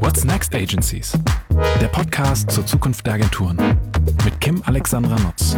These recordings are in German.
What's Next Agencies? Der Podcast zur Zukunft der Agenturen mit Kim Alexandra Notz.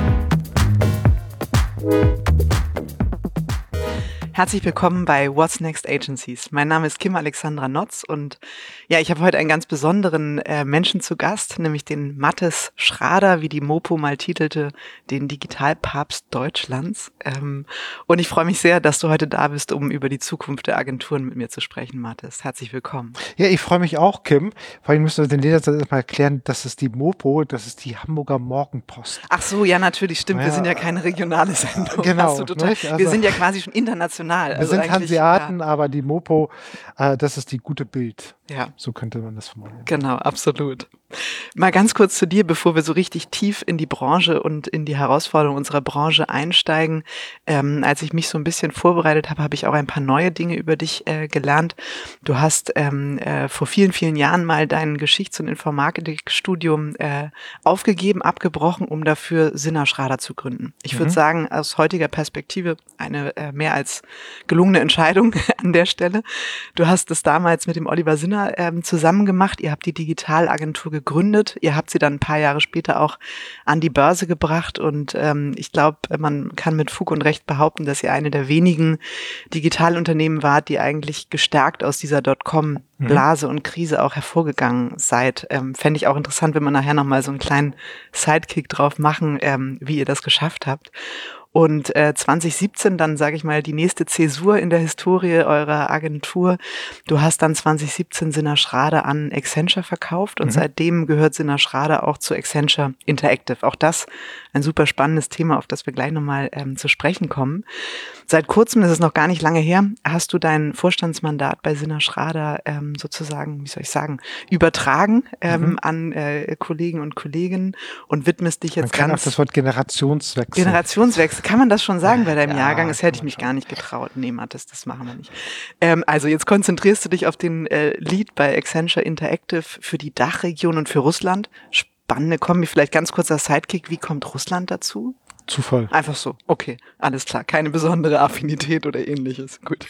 Herzlich willkommen bei What's Next Agencies. Mein Name ist Kim Alexandra Notz und ja, ich habe heute einen ganz besonderen Menschen zu Gast, nämlich den Mathis Schrader, wie die Mopo mal titelte, den Digitalpapst Deutschlands. Und ich freue mich sehr, dass du heute da bist, um über die Zukunft der Agenturen mit mir zu sprechen, Mathis. Herzlich willkommen. Ja, ich freue mich auch, Kim. Vor allem müssen wir den Lesern mal erklären, das ist die Mopo, das ist die Hamburger Morgenpost. Ach so, ja, natürlich, stimmt. Ja, wir sind ja keine regionale Sendung. Genau. Also, wir sind ja quasi schon international. Wir sind Hanseaten, ja. Aber die Mopo, das ist die gute Bild. Ja. So könnte man das formulieren. Genau, absolut. Mal ganz kurz zu dir, bevor wir so richtig tief in die Branche und in die Herausforderungen unserer Branche einsteigen. Als ich mich so ein bisschen vorbereitet habe, habe ich auch ein paar neue Dinge über dich gelernt. Du hast vor vielen, vielen Jahren mal dein Geschichts- und Informatikstudium aufgegeben, abgebrochen, um dafür Sinna Schrader zu gründen. Ich würde sagen, aus heutiger Perspektive eine mehr als gelungene Entscheidung an der Stelle. Du hast es damals mit dem Oliver Sinna zusammen gemacht. Ihr habt die Digitalagentur gegründet. Ihr habt sie dann ein paar Jahre später auch an die Börse gebracht. Und ich glaube, man kann mit Fug und Recht behaupten, dass ihr eine der wenigen Digitalunternehmen wart, die eigentlich gestärkt aus dieser Dotcom-Blase und Krise auch hervorgegangen seid. Fände ich auch interessant, wenn wir nachher nochmal so einen kleinen Sidekick drauf machen, wie ihr das geschafft habt. Und 2017 dann, sage ich mal, die nächste Zäsur in der Historie eurer Agentur. Du hast dann 2017 Sinna Schrader an Accenture verkauft und seitdem gehört Sinna Schrader auch zu Accenture Interactive. Auch das ein super spannendes Thema, auf das wir gleich nochmal zu sprechen kommen. Seit kurzem, das ist noch gar nicht lange her, hast du dein Vorstandsmandat bei Sinna Schrader sozusagen, wie soll ich sagen, übertragen an Kollegen und Kolleginnen und widmest dich jetzt Man kann auch das Wort Generationswechsel. Kann man das schon sagen bei deinem Jahrgang? Das hätte ich mich gar nicht getraut. Nee, Mathis, das machen wir nicht. Also jetzt konzentrierst du dich auf den Lead bei Accenture Interactive für die Dachregion und für Russland. Spannende Kombi. Vielleicht ganz kurzer Sidekick. Wie kommt Russland dazu? Zufall. Einfach so. Okay, alles klar. Keine besondere Affinität oder ähnliches. Gut.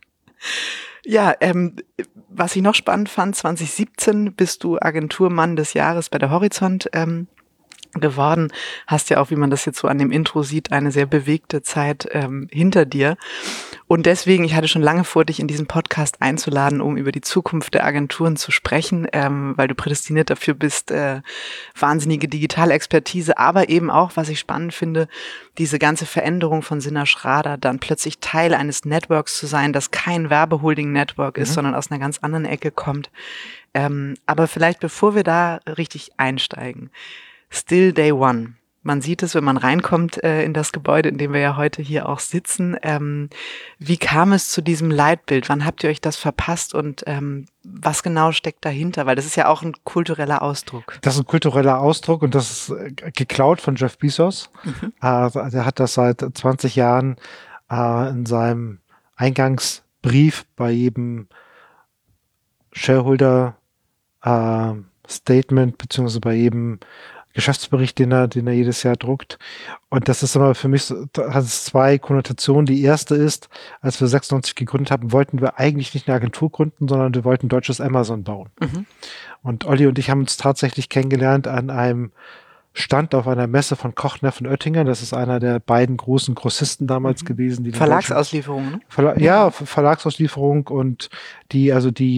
Ja, was ich noch spannend fand, 2017 bist du Agenturmann des Jahres bei der Horizont geworden, hast ja auch, wie man das jetzt so an dem Intro sieht, eine sehr bewegte Zeit hinter dir. Und deswegen, ich hatte schon lange vor, dich in diesen Podcast einzuladen, um über die Zukunft der Agenturen zu sprechen, weil du prädestiniert dafür bist, wahnsinnige Digitalexpertise, aber eben auch, was ich spannend finde, diese ganze Veränderung von Sinna Schrader, dann plötzlich Teil eines Networks zu sein, das kein Werbeholding-Network ist, sondern aus einer ganz anderen Ecke kommt. Aber vielleicht, bevor wir da richtig einsteigen, Still Day One. Man sieht es, wenn man reinkommt in das Gebäude, in dem wir ja heute hier auch sitzen. Wie kam es zu diesem Leitbild? Wann habt ihr euch das verpasst und was genau steckt dahinter? Weil das ist ja auch ein kultureller Ausdruck. Das ist ein kultureller Ausdruck und das ist geklaut von Jeff Bezos. Der hat das seit 20 Jahren in seinem Eingangsbrief bei jedem Shareholder Statement beziehungsweise bei jedem Geschäftsbericht, den er jedes Jahr druckt. Und das ist aber für mich, hat es zwei Konnotationen. Die erste ist, als wir 96 gegründet haben, wollten wir eigentlich nicht eine Agentur gründen, sondern wir wollten deutsches Amazon bauen. Und Olli und ich haben uns tatsächlich kennengelernt an einem Stand auf einer Messe von Koch Neff und Oettinger. Das ist einer der beiden großen Grossisten damals gewesen. Die Verlagsauslieferung, ne? Verlagsauslieferung und die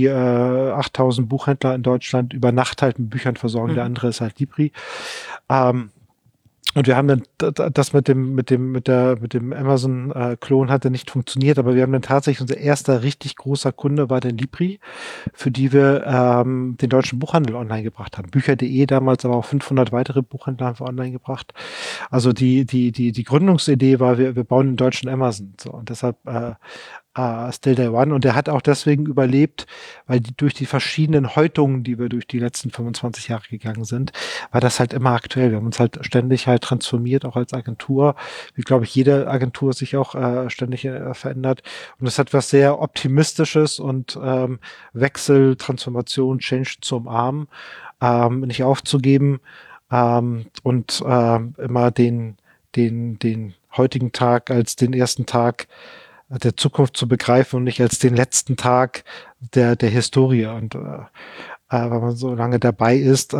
8000 Buchhändler in Deutschland über Nacht halt mit Büchern versorgen. Der andere ist halt Libri. Und wir haben dann das mit dem Amazon-Klon hatte nicht funktioniert, aber wir haben dann tatsächlich unser erster richtig großer Kunde war der Libri, für die wir den deutschen Buchhandel online gebracht haben. Bücher.de damals, aber auch 500 weitere Buchhändler haben wir online gebracht. Also die Gründungsidee war, wir bauen den deutschen Amazon. So, und deshalb Still Day One. Und der hat auch deswegen überlebt, weil durch die verschiedenen Häutungen, die wir durch die letzten 25 Jahre gegangen sind, war das halt immer aktuell. Wir haben uns halt ständig halt transformiert, auch als Agentur, wie glaube ich jede Agentur sich auch ständig verändert. Und das hat was sehr Optimistisches und Wechsel, Transformation, Change zu umarmen, nicht aufzugeben und immer den heutigen Tag als den ersten Tag der Zukunft zu begreifen und nicht als den letzten Tag der Historie. Und weil man so lange dabei ist,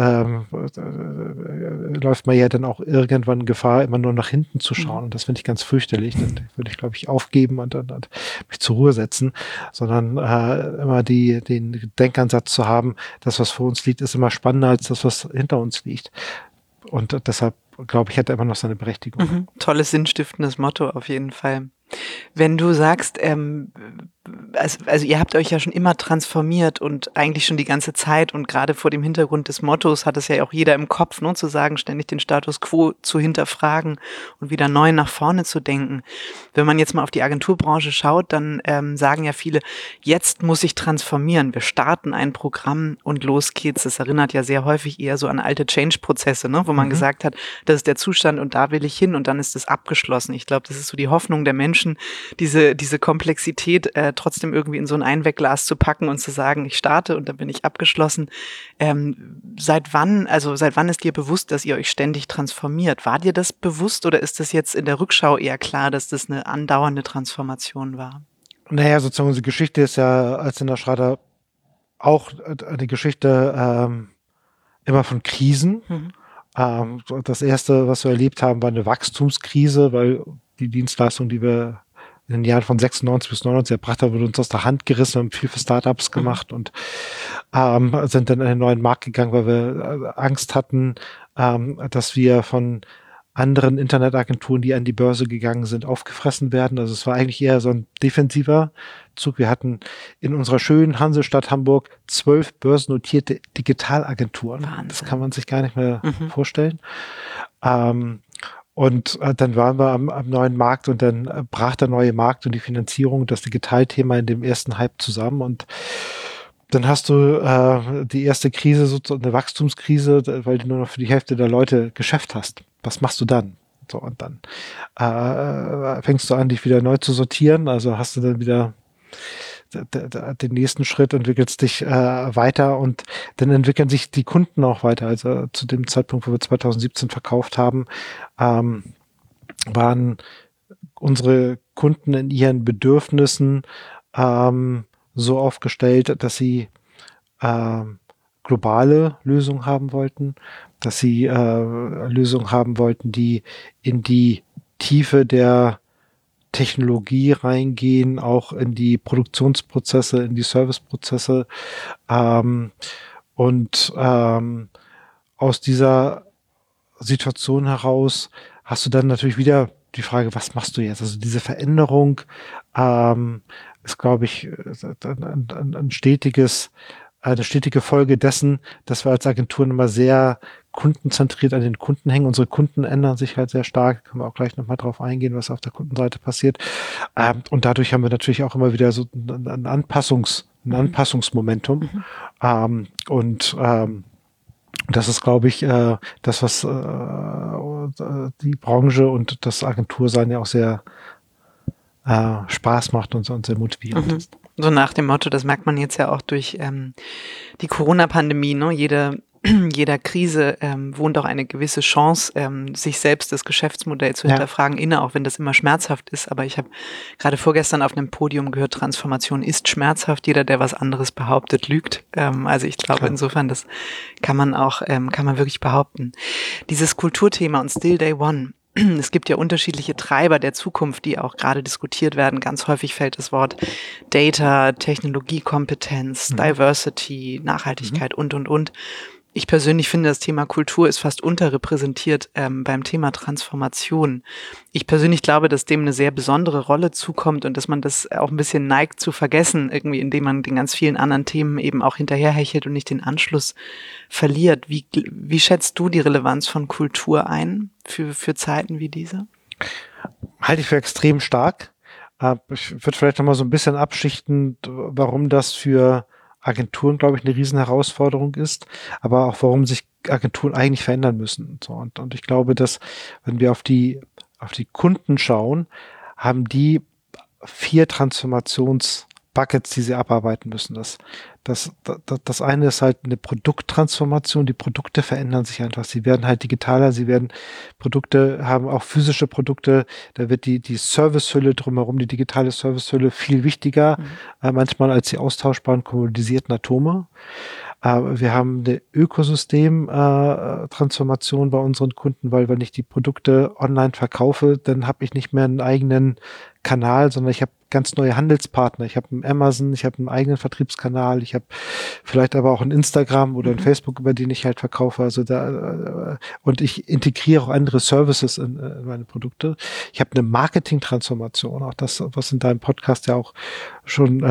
läuft man ja dann auch irgendwann Gefahr, immer nur nach hinten zu schauen. Und das finde ich ganz fürchterlich. Dann würde ich, glaube ich, aufgeben und dann mich zur Ruhe setzen, sondern immer den Denkansatz zu haben, das, was vor uns liegt, ist immer spannender als das, was hinter uns liegt. Und deshalb, glaube ich, hat er immer noch seine Berechtigung. Mhm. Tolles, sinnstiftendes Motto auf jeden Fall. Wenn du sagst, also ihr habt euch ja schon immer transformiert und eigentlich schon die ganze Zeit und gerade vor dem Hintergrund des Mottos hat es ja auch jeder im Kopf, ne, zu sagen, ständig den Status quo zu hinterfragen und wieder neu nach vorne zu denken. Wenn man jetzt mal auf die Agenturbranche schaut, dann sagen ja viele, jetzt muss ich transformieren. Wir starten ein Programm und los geht's. Das erinnert ja sehr häufig eher so an alte Change-Prozesse, ne, wo man gesagt hat, das ist der Zustand und da will ich hin und dann ist es abgeschlossen. Ich glaube, das ist so die Hoffnung der Menschen, diese Komplexität trotzdem irgendwie in so ein Einwegglas zu packen und zu sagen, ich starte und dann bin ich abgeschlossen. Seit wann ist dir bewusst, dass ihr euch ständig transformiert? War dir das bewusst oder ist das jetzt in der Rückschau eher klar, dass das eine andauernde Transformation war? Naja, sozusagen unsere Geschichte ist ja als in der Schrader auch die Geschichte immer von Krisen. Das erste, was wir erlebt haben, war eine Wachstumskrise, weil die Dienstleistung, die wir in den Jahren von 96 bis 99 erbracht haben, wurde uns aus der Hand gerissen, wir haben viel für Startups gemacht und sind dann in einen neuen Markt gegangen, weil wir Angst hatten, dass wir von anderen Internetagenturen, die an die Börse gegangen sind, aufgefressen werden. Also es war eigentlich eher so ein defensiver Zug. Wir hatten in unserer schönen Hansestadt Hamburg 12 börsennotierte Digitalagenturen. Wahnsinn. Das kann man sich gar nicht mehr vorstellen. Und dann waren wir am neuen Markt und dann brach der neue Markt und die Finanzierung, das Digitalthema in dem ersten Hype zusammen und dann hast du die erste Krise, sozusagen eine Wachstumskrise, weil du nur noch für die Hälfte der Leute Geschäft hast. Was machst du dann? So, und dann fängst du an, dich wieder neu zu sortieren. Also hast du dann wieder den nächsten Schritt, entwickelst dich weiter und dann entwickeln sich die Kunden auch weiter. Also zu dem Zeitpunkt, wo wir 2017 verkauft haben, waren unsere Kunden in ihren Bedürfnissen so aufgestellt, dass sie globale Lösungen haben wollten, dass sie Lösungen haben wollten, die in die Tiefe der Technologie reingehen, auch in die Produktionsprozesse, in die Serviceprozesse. Aus dieser Situation heraus hast du dann natürlich wieder die Frage, was machst du jetzt? Also diese Veränderung ist, glaube ich, eine stetige Folge dessen, dass wir als Agenturen immer sehr kundenzentriert an den Kunden hängen. Unsere Kunden ändern sich halt sehr stark. Können wir auch gleich nochmal drauf eingehen, was auf der Kundenseite passiert. Und dadurch haben wir natürlich auch immer wieder so ein Anpassungsmomentum. Das ist, glaube ich, das, was die Branche und das Agentursein ja auch sehr Spaß macht und sehr motivierend ist. So nach dem Motto, das merkt man jetzt ja auch durch die Corona-Pandemie, ne? Jeder Krise wohnt auch eine gewisse Chance, sich selbst das Geschäftsmodell zu hinterfragen, inne, auch wenn das immer schmerzhaft ist. Aber ich habe gerade vorgestern auf einem Podium gehört, Transformation ist schmerzhaft. Jeder, der was anderes behauptet, lügt. Also ich glaube insofern, das kann man wirklich behaupten. Dieses Kulturthema und Still Day One. Es gibt ja unterschiedliche Treiber der Zukunft, die auch gerade diskutiert werden. Ganz häufig fällt das Wort Data, Technologiekompetenz, Diversity, Nachhaltigkeit und. Ich persönlich finde, das Thema Kultur ist fast unterrepräsentiert beim Thema Transformation. Ich persönlich glaube, dass dem eine sehr besondere Rolle zukommt und dass man das auch ein bisschen neigt zu vergessen, irgendwie, indem man den ganz vielen anderen Themen eben auch hinterherhechelt und nicht den Anschluss verliert. Wie schätzt du die Relevanz von Kultur ein für Zeiten wie diese? Halte ich für extrem stark. Ich würde vielleicht noch mal so ein bisschen abschichten, warum das für Agenturen, glaube ich, eine riesen Herausforderung ist, aber auch warum sich Agenturen eigentlich verändern müssen. So, und ich glaube, dass, wenn wir auf die Kunden schauen, haben die 4 Transformationsbuckets, die sie abarbeiten müssen. Das eine ist halt eine Produkttransformation. Die Produkte verändern sich einfach. Sie werden halt digitaler. Haben auch physische Produkte. Da wird die Servicehülle drumherum, die digitale Servicehülle viel wichtiger, manchmal als die austauschbaren kommodisierten Atome. Wir haben eine Ökosystem-Transformation bei unseren Kunden, weil wenn ich die Produkte online verkaufe, dann habe ich nicht mehr einen eigenen Kanal, sondern ich habe ganz neue Handelspartner. Ich habe einen Amazon, ich habe einen eigenen Vertriebskanal, ich habe vielleicht aber auch ein Instagram oder ein Facebook, über den ich halt verkaufe. Also und ich integriere auch andere Services in meine Produkte. Ich habe eine Marketing-Transformation, auch das, was in deinem Podcast ja auch schon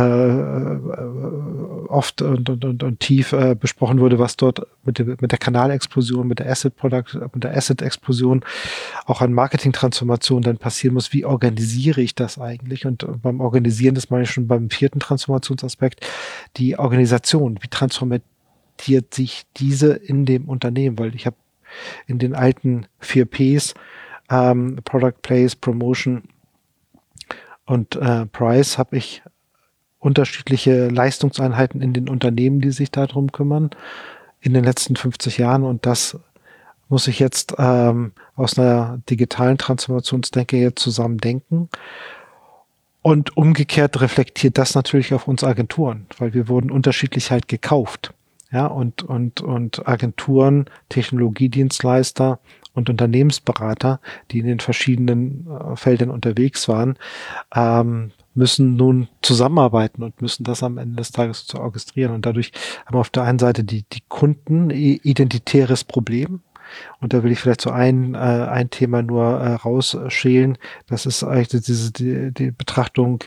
oft und tief besprochen wurde, was dort mit der Kanalexplosion, mit der Asset-Explosion auch an Marketing-Transformation dann passieren muss. Wie organisiere ich das eigentlich? Und beim Organisieren, das meine ich schon beim 4. Transformationsaspekt, die Organisation. Wie transformiert sich diese in dem Unternehmen? Weil ich habe in den alten 4 Ps, Product, Place, Promotion und Price, habe ich unterschiedliche Leistungseinheiten in den Unternehmen, die sich darum kümmern, in den letzten 50 Jahren. Und das muss ich jetzt aus einer digitalen Transformationsdenke jetzt zusammen denken. Und umgekehrt reflektiert das natürlich auf uns Agenturen, weil wir wurden unterschiedlich halt gekauft. Ja, und Agenturen, Technologiedienstleister und Unternehmensberater, die in den verschiedenen Feldern unterwegs waren, müssen nun zusammenarbeiten und müssen das am Ende des Tages so orchestrieren. Und dadurch haben wir auf der einen Seite die Kunden identitäres Problem. Und da will ich vielleicht so ein Thema nur rausschälen. Das ist eigentlich die Betrachtung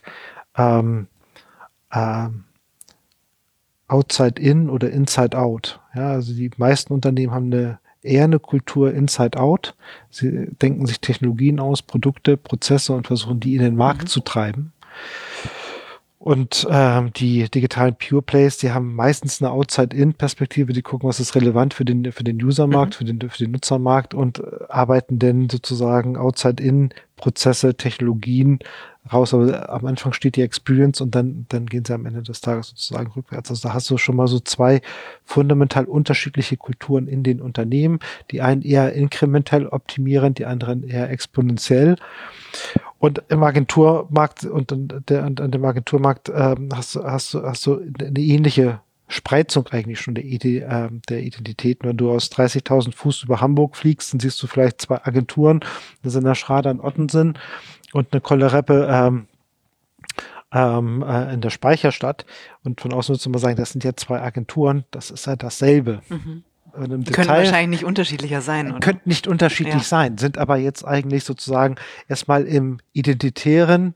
Outside in oder Inside out. Ja, also die meisten Unternehmen haben eher eine Kultur Inside out. Sie denken sich Technologien aus, Produkte, Prozesse und versuchen die in den Markt zu treiben. Und die digitalen Pure Plays, die haben meistens eine Outside-In-Perspektive, die gucken, was ist relevant für den User-Markt, für den Nutzermarkt und arbeiten dann sozusagen Outside-In Prozesse, Technologien raus. Aber am Anfang steht die Experience und dann gehen sie am Ende des Tages sozusagen rückwärts. Also da hast du schon mal so 2 fundamental unterschiedliche Kulturen in den Unternehmen. Die einen eher inkrementell optimieren, die anderen eher exponentiell. Und im Agenturmarkt und an dem Agenturmarkt hast du eine ähnliche Spreizung eigentlich schon der Identitäten. Wenn du aus 30.000 Fuß über Hamburg fliegst, dann siehst du vielleicht 2 Agenturen, das sind der Schrader in Ottensen und eine Kollereppe in der Speicherstadt. Und von außen würdest du mal sagen, das sind ja 2 Agenturen, das ist ja dasselbe. Können wahrscheinlich nicht unterschiedlicher sein, oder? Könnten nicht unterschiedlich sein, sind aber jetzt eigentlich sozusagen erstmal im der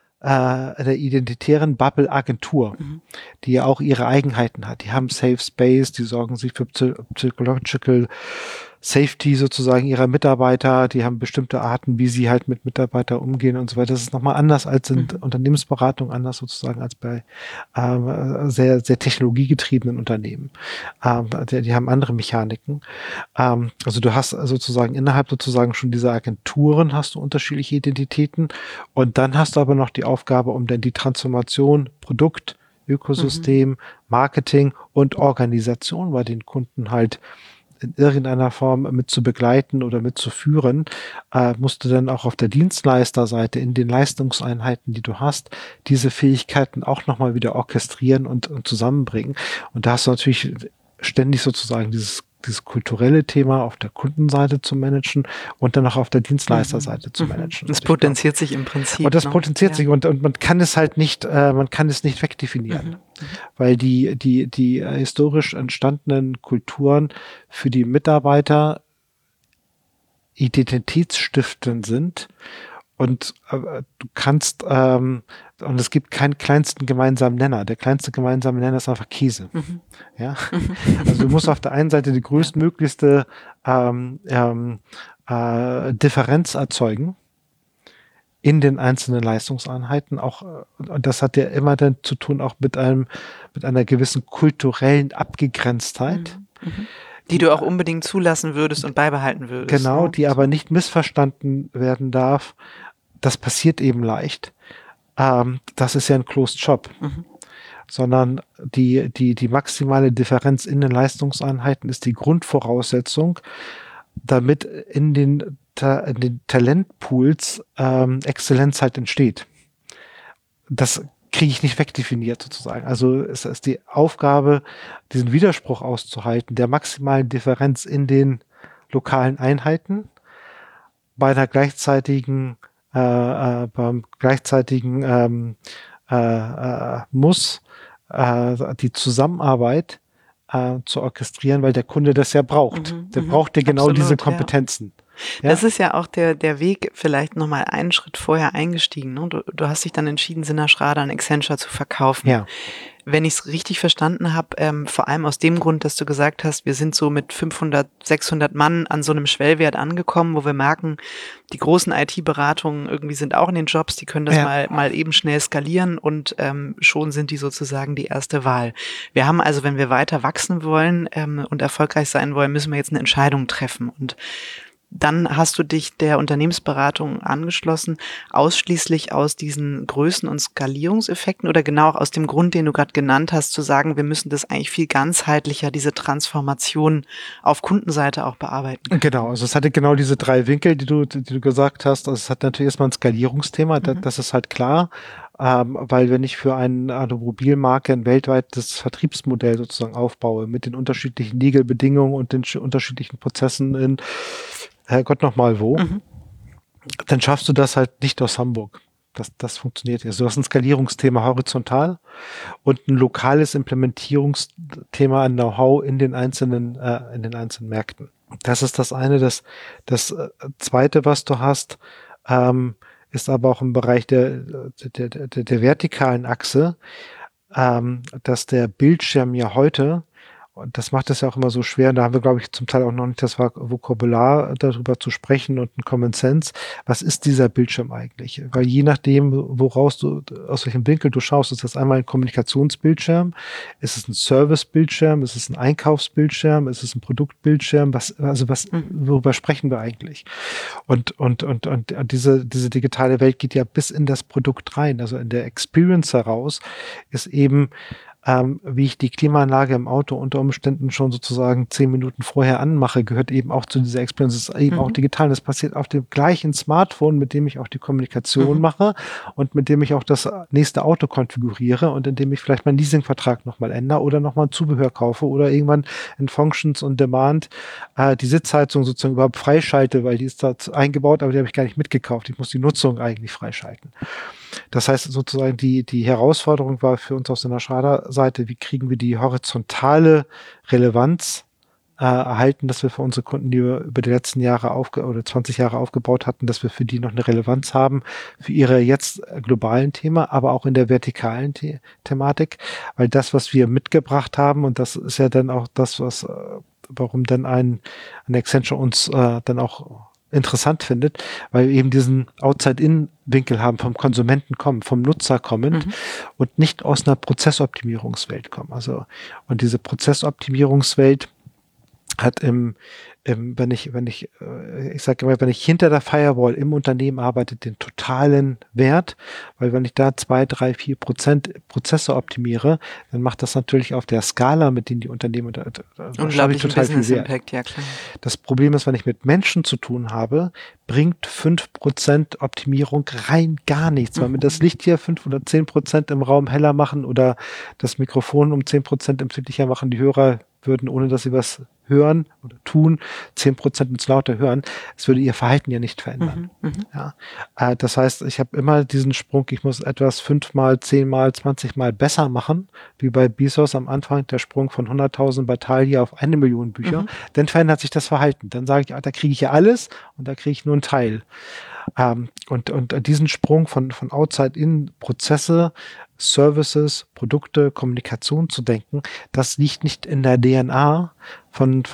identitären Bubble Agentur, die ja auch ihre Eigenheiten hat. Die haben Safe Space, die sorgen sich für Psychological Safety sozusagen ihrer Mitarbeiter, die haben bestimmte Arten, wie sie halt mit Mitarbeitern umgehen und so weiter. Das ist nochmal anders als in Unternehmensberatung, anders sozusagen als bei sehr, sehr technologiegetriebenen Unternehmen. Die haben andere Mechaniken. Also du hast sozusagen innerhalb sozusagen schon dieser Agenturen hast du unterschiedliche Identitäten und dann hast du aber noch die Aufgabe, um dann die Transformation, Produkt, Ökosystem, Marketing und Organisation bei den Kunden halt in irgendeiner Form mit zu begleiten oder mit zu führen, musst du dann auch auf der Dienstleisterseite in den Leistungseinheiten, die du hast, diese Fähigkeiten auch nochmal wieder orchestrieren und zusammenbringen. Und da hast du natürlich ständig sozusagen dieses kulturelle Thema auf der Kundenseite zu managen und dann auch auf der Dienstleisterseite zu managen. Das potenziert sich im Prinzip. Und das potenziert sich und man kann es halt nicht, wegdefinieren, weil die historisch entstandenen Kulturen für die Mitarbeiter identitätsstiftend sind. Und du kannst, und es gibt keinen kleinsten gemeinsamen Nenner. Der kleinste gemeinsame Nenner ist einfach Käse. Ja? Also du musst auf der einen Seite die größtmöglichste Differenz erzeugen in den einzelnen Leistungseinheiten. Auch, und das hat ja immer dann zu tun auch mit einer gewissen kulturellen Abgegrenztheit. Die du auch unbedingt zulassen würdest und beibehalten würdest. Genau, die aber nicht missverstanden werden darf. Das passiert eben leicht. Das ist ja ein Closed Shop. Sondern die maximale Differenz in den Leistungseinheiten ist die Grundvoraussetzung, damit in den Talentpools Exzellenz halt entsteht. Das kriege ich nicht wegdefiniert sozusagen. Also es ist die Aufgabe, diesen Widerspruch auszuhalten, der maximalen Differenz in den lokalen Einheiten bei einer beim gleichzeitigen muss die Zusammenarbeit zu orchestrieren, weil der Kunde das ja braucht. Der braucht ja genau Absolut, diese Kompetenzen. Ja. Das ist ja auch der Weg, vielleicht nochmal einen Schritt vorher eingestiegen. Ne? Du hast dich dann entschieden, Sinner Schrader an Accenture zu verkaufen. Ja. Wenn ich es richtig verstanden habe, vor allem aus dem Grund, dass du gesagt hast, wir sind so mit 500, 600 Mann an so einem Schwellwert angekommen, wo wir merken, die großen IT-Beratungen irgendwie sind auch in den Jobs, die können das mal eben schnell skalieren und schon sind die sozusagen die erste Wahl. Wir haben also, wenn wir weiter wachsen wollen und erfolgreich sein wollen, müssen wir jetzt eine Entscheidung treffen. Und dann hast du dich der Unternehmensberatung angeschlossen, ausschließlich aus diesen Größen- und Skalierungseffekten oder genau auch aus dem Grund, den du gerade genannt hast, zu sagen, wir müssen das eigentlich viel ganzheitlicher, diese Transformation auf Kundenseite auch bearbeiten können. Genau, also es hatte genau diese 3 Winkel, die du gesagt hast. Also es hat natürlich erstmal ein Skalierungsthema, das ist halt klar. Weil wenn ich für eine Automobilmarke ein weltweites Vertriebsmodell sozusagen aufbaue, mit den unterschiedlichen Legal-Bedingungen und den unterschiedlichen Prozessen in Herrgott nochmal wo, dann schaffst du das halt nicht aus Hamburg. Das funktioniert jetzt. Du hast ein Skalierungsthema horizontal und ein lokales Implementierungsthema an Know-how in den einzelnen Märkten. Das ist das eine. Das zweite, was du hast, ist aber auch im Bereich der vertikalen Achse, dass der Bildschirm ja heute, und das macht es ja auch immer so schwer, und da haben wir, glaube ich, zum Teil auch noch nicht das Vokabular darüber zu sprechen und ein Common Sense. Was ist dieser Bildschirm eigentlich? Weil je nachdem, aus welchem Winkel du schaust, ist das einmal ein Kommunikationsbildschirm, ist es ein Servicebildschirm, ist es ein Einkaufsbildschirm, ist es ein Produktbildschirm, worüber sprechen wir eigentlich? Und diese digitale Welt geht ja bis in das Produkt rein. Also in der Experience heraus ist eben wie ich die Klimaanlage im Auto unter Umständen schon sozusagen 10 Minuten vorher anmache, gehört eben auch zu dieser Experience. Das ist eben auch digital. Das passiert auf dem gleichen Smartphone, mit dem ich auch die Kommunikation mache und mit dem ich auch das nächste Auto konfiguriere und in dem ich vielleicht meinen Leasingvertrag nochmal ändere oder nochmal ein Zubehör kaufe oder irgendwann in Functions on Demand die Sitzheizung sozusagen überhaupt freischalte, weil die ist da eingebaut, aber die habe ich gar nicht mitgekauft. Ich muss die Nutzung eigentlich freischalten. Das heißt sozusagen, die Herausforderung war für uns aus der Schrader-Seite, wie kriegen wir die horizontale Relevanz erhalten, dass wir für unsere Kunden, die wir über die letzten Jahre oder 20 Jahre aufgebaut hatten, dass wir für die noch eine Relevanz haben, für ihre jetzt globalen Thema, aber auch in der vertikalen Thematik, weil das, was wir mitgebracht haben, und das ist ja dann auch das, warum dann ein Accenture uns dann auch interessant findet, weil wir eben diesen Outside-In-Winkel haben, vom Konsumenten kommen, vom Nutzer kommend und nicht aus einer Prozessoptimierungswelt kommen. Also, und diese Prozessoptimierungswelt hat wenn ich sage immer, wenn ich hinter der Firewall im Unternehmen arbeite, den totalen Wert, weil wenn ich da 2, 3, 4% Prozesse optimiere, dann macht das natürlich auf der Skala, mit denen die Unternehmen unglaublich total viel Wert. Impact, ja klar. Das Problem ist, wenn ich mit Menschen zu tun habe, bringt 5% Optimierung rein gar nichts, weil mir das Licht hier 5 oder 10% im Raum heller machen oder das Mikrofon um 10% empfindlicher machen, die Hörer würden, ohne dass sie was hören oder tun, 10% ins lauter hören, es würde ihr Verhalten ja nicht verändern. Ja. Das heißt, ich habe immer diesen Sprung, ich muss etwas 5-mal, 10-mal, 20-mal besser machen, wie bei Bezos am Anfang, der Sprung von 100.000 bei Thalia auf 1 Million Bücher, dann verändert sich das Verhalten. Dann sage ich, da kriege ich ja alles und da kriege ich nur einen Teil. Und diesen Sprung von Outside in Prozesse, Services, Produkte, Kommunikation zu denken, das liegt nicht in der DNA von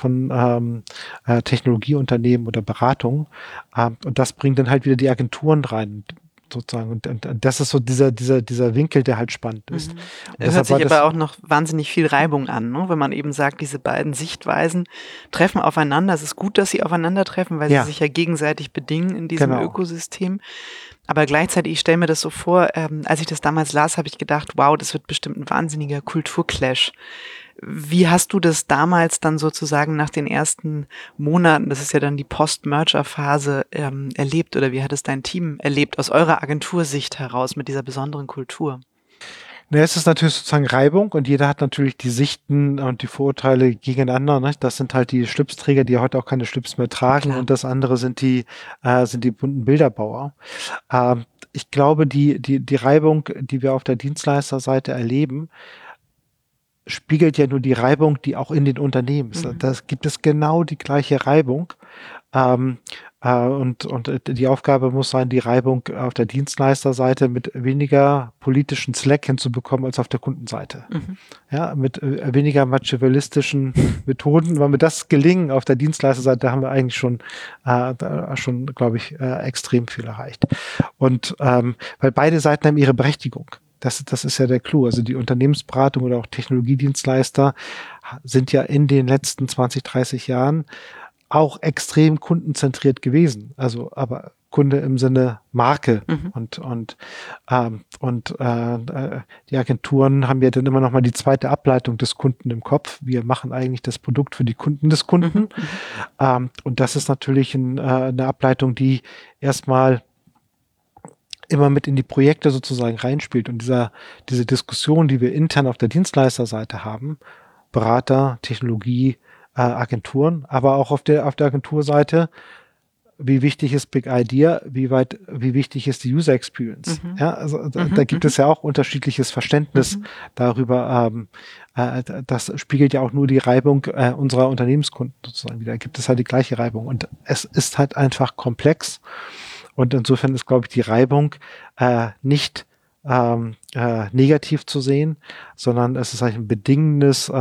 Technologieunternehmen oder Beratung. Und das bringt dann halt wieder die Agenturen rein, sozusagen. Und das ist so dieser Winkel, der halt spannend ist. Es hört sich aber auch noch wahnsinnig viel Reibung an, ne? Wenn man eben sagt, diese beiden Sichtweisen treffen aufeinander. Es ist gut, dass sie aufeinandertreffen, weil sie sich ja gegenseitig bedingen in diesem Ökosystem. Aber gleichzeitig, ich stelle mir das so vor, als ich das damals las, habe ich gedacht, wow, das wird bestimmt ein wahnsinniger Kulturclash. Wie hast du das damals dann sozusagen nach den ersten Monaten, das ist ja dann die Post-Merger-Phase, erlebt oder wie hat es dein Team erlebt aus eurer Agentursicht heraus mit dieser besonderen Kultur? Ne, es ist natürlich sozusagen Reibung und jeder hat natürlich die Sichten und die Vorurteile gegeneinander. Ne? Das sind halt die Schlipsträger, die heute auch keine Schlips mehr tragen, Klar. und das andere sind die bunten Bilderbauer. Ich glaube, die Reibung, die wir auf der Dienstleisterseite erleben, spiegelt ja nur die Reibung, die auch in den Unternehmen ist. Das gibt es genau die gleiche Reibung. Und die Aufgabe muss sein, die Reibung auf der Dienstleisterseite mit weniger politischen Slack hinzubekommen als auf der Kundenseite. Ja, mit weniger machiavellistischen Methoden. Wenn wir das gelingen auf der Dienstleisterseite, haben wir eigentlich schon, glaube ich, extrem viel erreicht. Und weil beide Seiten haben ihre Berechtigung. Das ist ja der Clou. Also die Unternehmensberatung oder auch Technologiedienstleister sind ja in den letzten 20, 30 Jahren auch extrem kundenzentriert gewesen. Also, aber Kunde im Sinne Marke und die Agenturen haben ja dann immer noch mal die zweite Ableitung des Kunden im Kopf. Wir machen eigentlich das Produkt für die Kunden des Kunden. Und das ist natürlich eine Ableitung, die erstmal immer mit in die Projekte sozusagen reinspielt. Und diese Diskussion, die wir intern auf der Dienstleisterseite haben, Berater, Technologie, Agenturen, aber auch auf der Agenturseite, wie wichtig ist Big Idea, wie wichtig ist die User Experience. Ja, also da gibt es ja auch unterschiedliches Verständnis darüber. Das spiegelt ja auch nur die Reibung unserer Unternehmenskunden sozusagen wieder. Da gibt es halt die gleiche Reibung. Und es ist halt einfach komplex. Und insofern ist, glaube ich, die Reibung nicht negativ zu sehen, sondern es ist eigentlich ein bedingendes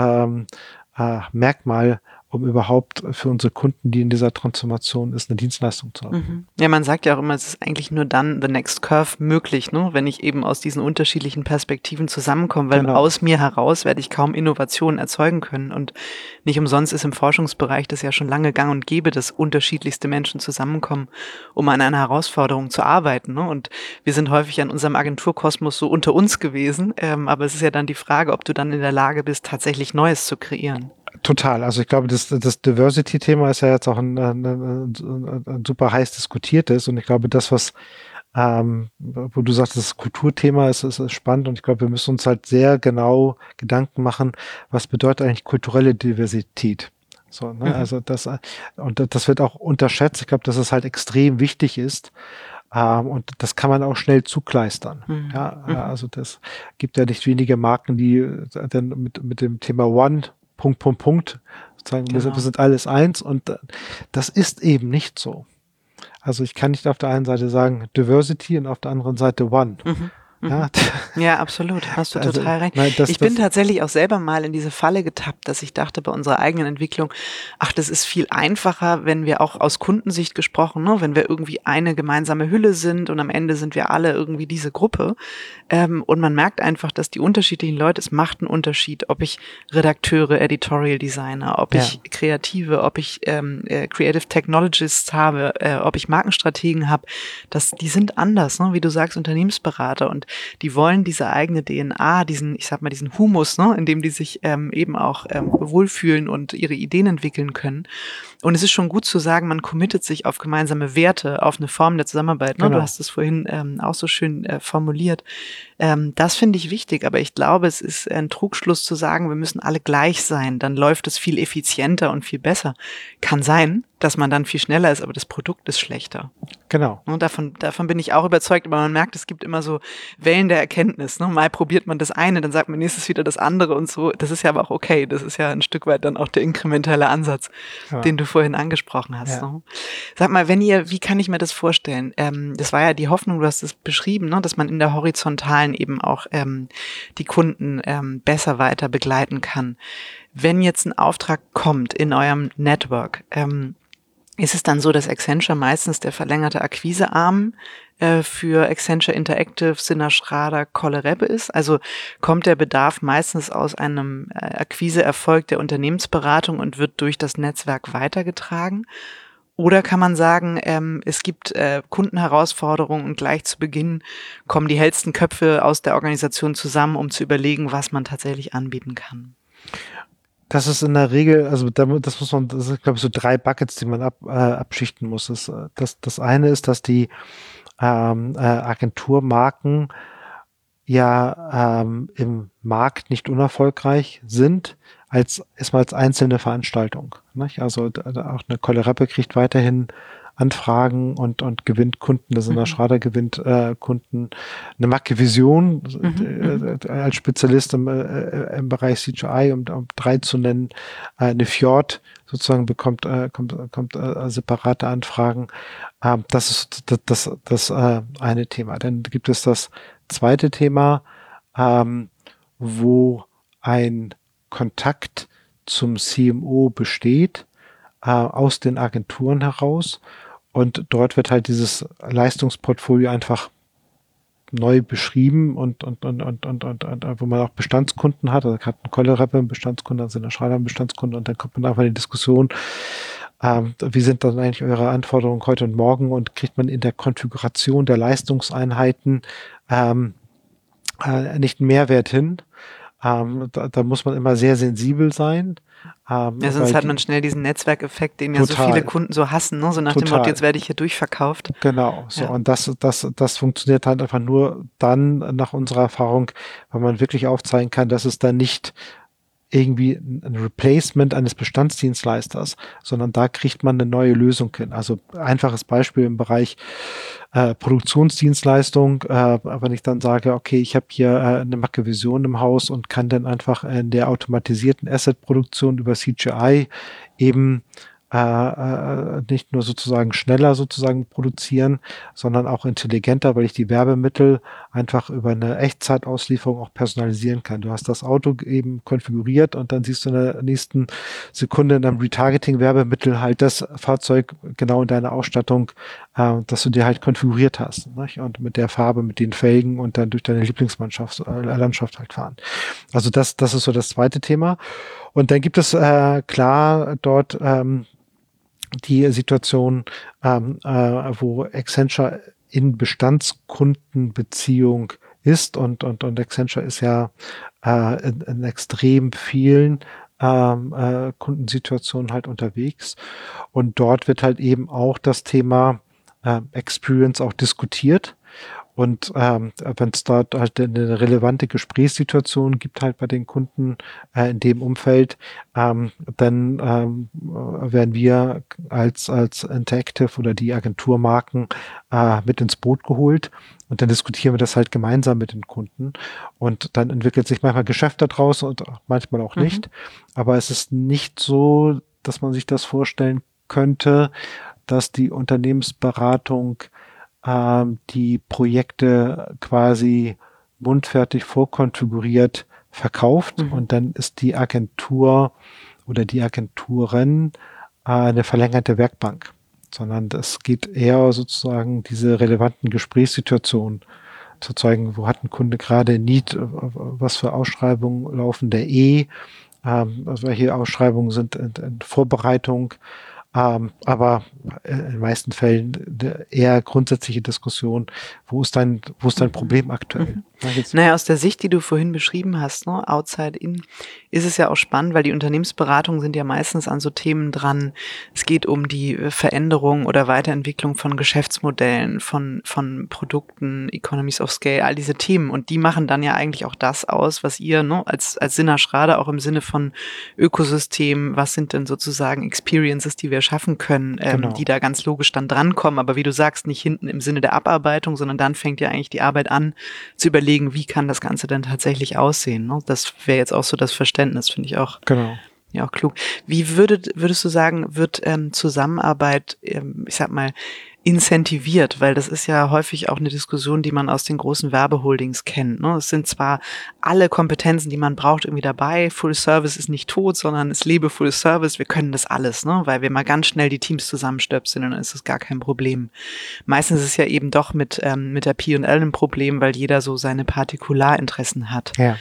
Merkmal, um überhaupt für unsere Kunden, die in dieser Transformation ist, eine Dienstleistung zu haben. Ja, man sagt ja auch immer, es ist eigentlich nur dann the next curve möglich, ne? Wenn ich eben aus diesen unterschiedlichen Perspektiven zusammenkomme, weil aus mir heraus werde ich kaum Innovationen erzeugen können. Und nicht umsonst ist im Forschungsbereich das ja schon lange gang und gäbe, dass unterschiedlichste Menschen zusammenkommen, um an einer Herausforderung zu arbeiten, ne? Und wir sind häufig an unserem Agenturkosmos so unter uns gewesen, aber es ist ja dann die Frage, ob du dann in der Lage bist, tatsächlich Neues zu kreieren. Total. Also ich glaube, das Diversity-Thema ist ja jetzt auch ein super heiß diskutiertes, und ich glaube, das, was wo du sagst, das Kulturthema ist spannend, und ich glaube, wir müssen uns halt sehr genau Gedanken machen, was bedeutet eigentlich kulturelle Diversität? So, ne? Also das wird auch unterschätzt. Ich glaube, dass es halt extrem wichtig ist. Und das kann man auch schnell zukleistern. Also das gibt ja nicht wenige Marken, die dann mit dem Thema One sozusagen, wir sind alles eins, und das ist eben nicht so. Also ich kann nicht auf der einen Seite sagen Diversity und auf der anderen Seite One. Ja, absolut. Hast du total recht. Ich bin tatsächlich auch selber mal in diese Falle getappt, dass ich dachte bei unserer eigenen Entwicklung, das ist viel einfacher, wenn wir auch aus Kundensicht gesprochen, ne, wenn wir irgendwie eine gemeinsame Hülle sind und am Ende sind wir alle irgendwie diese Gruppe. Und man merkt einfach, dass die unterschiedlichen Leute, es macht einen Unterschied, ob ich Redakteure, Editorial Designer, ob ich Kreative, ob ich Creative Technologists habe, ob ich Markenstrategen habe, die sind anders, ne, wie du sagst, Unternehmensberater, und die wollen diese eigene DNA, diesen Humus, ne, in dem die sich eben auch wohlfühlen und ihre Ideen entwickeln können. Und es ist schon gut zu sagen, man committet sich auf gemeinsame Werte, auf eine Form der Zusammenarbeit. Ne? Genau. Du hast es vorhin auch so schön formuliert. Das finde ich wichtig, aber ich glaube, es ist ein Trugschluss zu sagen, wir müssen alle gleich sein, dann läuft es viel effizienter und viel besser. Kann sein, dass man dann viel schneller ist, aber das Produkt ist schlechter. Genau. Und davon bin ich auch überzeugt, aber man merkt, es gibt immer so Wellen der Erkenntnis. Ne? Mal probiert man das eine, dann sagt man nächstes wieder das andere und so. Das ist ja aber auch okay. Das ist ja ein Stück weit dann auch der inkrementelle Ansatz, den du vorhin angesprochen hast. Ne? Sag mal, wie kann ich mir das vorstellen? Das war ja die Hoffnung, du hast es beschrieben, ne? Dass man in der Horizontalen eben auch die Kunden besser weiter begleiten kann. Wenn jetzt ein Auftrag kommt in eurem Network, ist es dann so, dass Accenture meistens der verlängerte Akquisearm für Accenture Interactive, Sinner Schrader, Kolle Rebbe ist? Also kommt der Bedarf meistens aus einem Akquiseerfolg der Unternehmensberatung und wird durch das Netzwerk weitergetragen? Oder kann man sagen, es gibt Kundenherausforderungen und gleich zu Beginn kommen die hellsten Köpfe aus der Organisation zusammen, um zu überlegen, was man tatsächlich anbieten kann? Das ist in der Regel, also das sind, glaube ich, so 3 Buckets, die man abschichten muss. Das eine ist, dass die Agenturmarken ja im Markt nicht unerfolgreich sind, erstmal als einzelne Veranstaltung. Nicht? Also auch eine Kolle-Rappe kriegt weiterhin Anfragen und gewinnt Kunden. Das ist der Schrader gewinnt Kunden. Eine Macke Vision als Spezialist im Bereich CGI, um 3 zu nennen. Eine Fjord sozusagen kommt separate Anfragen. Das ist das eine Thema. Dann gibt es das zweite Thema, wo ein Kontakt zum CMO besteht, aus den Agenturen heraus. Und dort wird halt dieses Leistungsportfolio einfach neu beschrieben und wo man auch Bestandskunden hat. Also hat ein Kolle-Rappe einen Bestandskunden, also eine Schrader einen Bestandskunden und dann kommt man einfach in die Diskussion, wie sind dann eigentlich eure Anforderungen heute und morgen und kriegt man in der Konfiguration der Leistungseinheiten nicht einen Mehrwert hin. Da muss man immer sehr sensibel sein. Ja, sonst hat man schnell diesen Netzwerkeffekt, den ja so viele Kunden so hassen, ne? So nach dem Motto, jetzt werde ich hier durchverkauft. Genau, so. Ja. Und das funktioniert halt einfach nur dann nach unserer Erfahrung, weil man wirklich aufzeigen kann, dass es dann nicht irgendwie ein Replacement eines Bestandsdienstleisters, sondern da kriegt man eine neue Lösung hin. Also einfaches Beispiel im Bereich Produktionsdienstleistung, wenn ich dann sage, okay, ich habe hier eine Macke Vision im Haus und kann dann einfach in der automatisierten Asset-Produktion über CGI eben nicht nur sozusagen schneller sozusagen produzieren, sondern auch intelligenter, weil ich die Werbemittel einfach über eine Echtzeitauslieferung auch personalisieren kann. Du hast das Auto eben konfiguriert und dann siehst du in der nächsten Sekunde in einem Retargeting-Werbemittel halt das Fahrzeug genau in deiner Ausstattung, dass du dir halt konfiguriert hast, nicht? Und mit der Farbe, mit den Felgen und dann durch deine Lieblingslandschaft halt fahren. Also das ist so das zweite Thema. Und dann gibt es klar dort die Situation, wo Accenture in Bestandskundenbeziehung ist und Accenture ist ja in extrem vielen Kundensituationen halt unterwegs und dort wird halt eben auch das Thema Experience auch diskutiert. Und wenn es dort halt eine relevante Gesprächssituation gibt halt bei den Kunden in dem Umfeld, dann werden wir als Interactive oder die Agenturmarken mit ins Boot geholt und dann diskutieren wir das halt gemeinsam mit den Kunden und dann entwickelt sich manchmal Geschäft daraus und manchmal auch nicht. Aber es ist nicht so, dass man sich das vorstellen könnte, dass die Unternehmensberatung die Projekte quasi mundfertig vorkonfiguriert verkauft und dann ist die Agentur oder die Agenturen eine verlängerte Werkbank, sondern es geht eher sozusagen diese relevanten Gesprächssituationen zu zeigen, wo hat ein Kunde gerade Need, was für Ausschreibungen laufen der also welche Ausschreibungen sind in Vorbereitung, aber in den meisten Fällen eine eher grundsätzliche Diskussion, wo ist dein Problem aktuell? Naja, aus der Sicht, die du vorhin beschrieben hast, ne, Outside In, ist es ja auch spannend, weil die Unternehmensberatungen sind ja meistens an so Themen dran. Es geht um die Veränderung oder Weiterentwicklung von Geschäftsmodellen, von Produkten, Economies of Scale, all diese Themen. Und die machen dann ja eigentlich auch das aus, was ihr, ne, als Sinner Schrader auch im Sinne von Ökosystem, was sind denn sozusagen Experiences, die wir schaffen können, genau, die da ganz logisch dann drankommen. Aber wie du sagst, nicht hinten im Sinne der Abarbeitung, sondern dann fängt ja eigentlich die Arbeit an, zu überlegen, wie kann das Ganze denn tatsächlich aussehen. Ne? Das wäre jetzt auch so das Verständnis, finde ich auch. Genau. Ja, auch klug. Wie würdest du sagen, wird Zusammenarbeit, ich sag mal, incentiviert? Weil das ist ja häufig auch eine Diskussion, die man aus den großen Werbeholdings kennt. Ne? Es sind zwar alle Kompetenzen, die man braucht, irgendwie dabei. Full Service ist nicht tot, sondern es lebe Full Service. Wir können das alles, ne? Weil wir mal ganz schnell die Teams zusammenstöpseln und dann ist das gar kein Problem. Meistens ist es ja eben doch mit der P&L ein Problem, weil jeder so seine Partikularinteressen hat. Ja.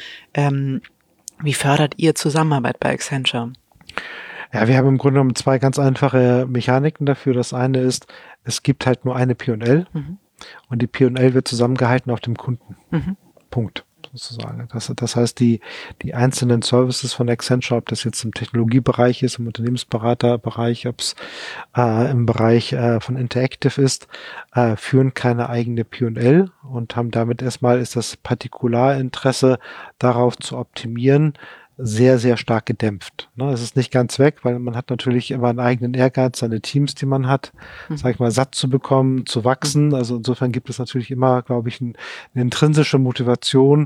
Wie fördert ihr Zusammenarbeit bei Accenture? Ja, wir haben im Grunde genommen 2 ganz einfache Mechaniken dafür. Das eine ist, es gibt halt nur eine P&L und die P&L wird zusammengehalten auf dem Kunden. Punkt. sozusagen. Das heißt, die einzelnen Services von Accenture, ob das jetzt im Technologiebereich ist, im Unternehmensberaterbereich, ob es im Bereich von Interactive ist, führen keine eigene P&L und haben damit erstmal ist das Partikularinteresse darauf zu optimieren, sehr, sehr stark gedämpft. Ne? Es ist nicht ganz weg, weil man hat natürlich immer einen eigenen Ehrgeiz, seine Teams, die man hat, sag ich mal, satt zu bekommen, zu wachsen. Also insofern gibt es natürlich immer, glaube ich, eine intrinsische Motivation,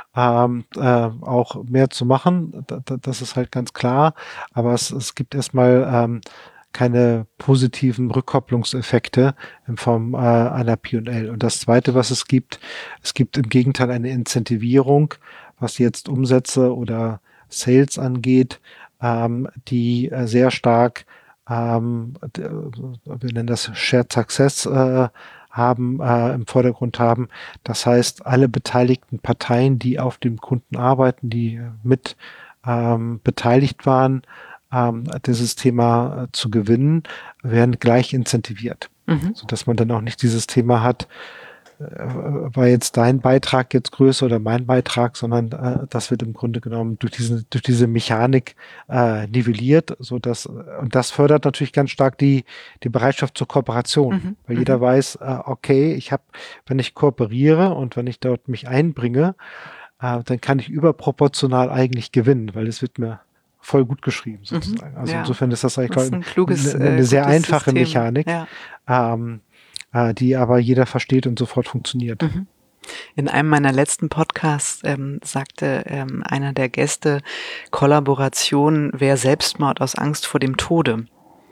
auch mehr zu machen. Das ist halt ganz klar. Aber es gibt erstmal keine positiven Rückkopplungseffekte in Form einer P&L. Und das Zweite, was es gibt im Gegenteil eine Incentivierung, was jetzt Umsätze oder Sales angeht, die sehr stark, wir nennen das Shared Success, im Vordergrund haben. Das heißt, alle beteiligten Parteien, die auf dem Kunden arbeiten, die mit beteiligt waren, dieses Thema zu gewinnen, werden gleich incentiviert, sodass man dann auch nicht dieses Thema hat, war jetzt dein Beitrag jetzt größer oder mein Beitrag, sondern das wird im Grunde genommen durch diese Mechanik nivelliert, und das fördert natürlich ganz stark die Bereitschaft zur Kooperation, weil jeder weiß, okay, wenn ich kooperiere und wenn ich dort mich einbringe, dann kann ich überproportional eigentlich gewinnen, weil es wird mir voll gut geschrieben sozusagen. Also insofern ist das eigentlich eine sehr einfache System. Mechanik. Ja. Die aber jeder versteht und sofort funktioniert. In einem meiner letzten Podcasts sagte einer der Gäste, Kollaboration wäre Selbstmord aus Angst vor dem Tode.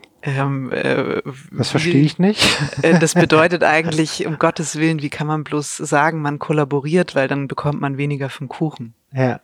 Das verstehe ich nicht. Das bedeutet eigentlich, um Gottes Willen, wie kann man bloß sagen, man kollaboriert, weil dann bekommt man weniger vom Kuchen. Ja.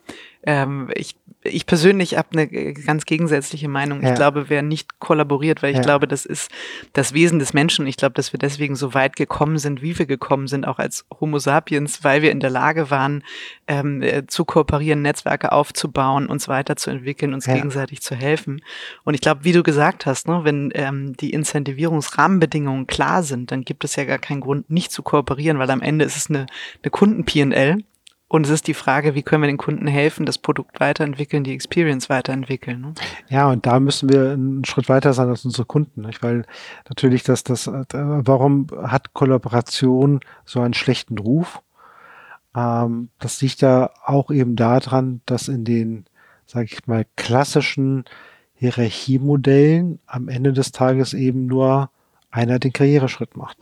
Ich persönlich habe eine ganz gegensätzliche Meinung. Ich glaube, wer nicht kollaboriert, weil ich glaube, das ist das Wesen des Menschen. Ich glaube, dass wir deswegen so weit gekommen sind, wie wir gekommen sind, auch als Homo sapiens, weil wir in der Lage waren, zu kooperieren, Netzwerke aufzubauen, uns weiterzuentwickeln, uns gegenseitig zu helfen. Und ich glaube, wie du gesagt hast, ne, wenn die Incentivierungsrahmenbedingungen klar sind, dann gibt es ja gar keinen Grund, nicht zu kooperieren, weil am Ende ist es eine Kunden-P&L. Und es ist die Frage, wie können wir den Kunden helfen, das Produkt weiterentwickeln, die Experience weiterentwickeln. Ne? Ja, und da müssen wir einen Schritt weiter sein als unsere Kunden, nicht? Weil natürlich warum hat Kollaboration so einen schlechten Ruf? Das liegt ja auch eben daran, dass in den, sage ich mal, klassischen Hierarchiemodellen am Ende des Tages eben nur einer den Karriereschritt macht.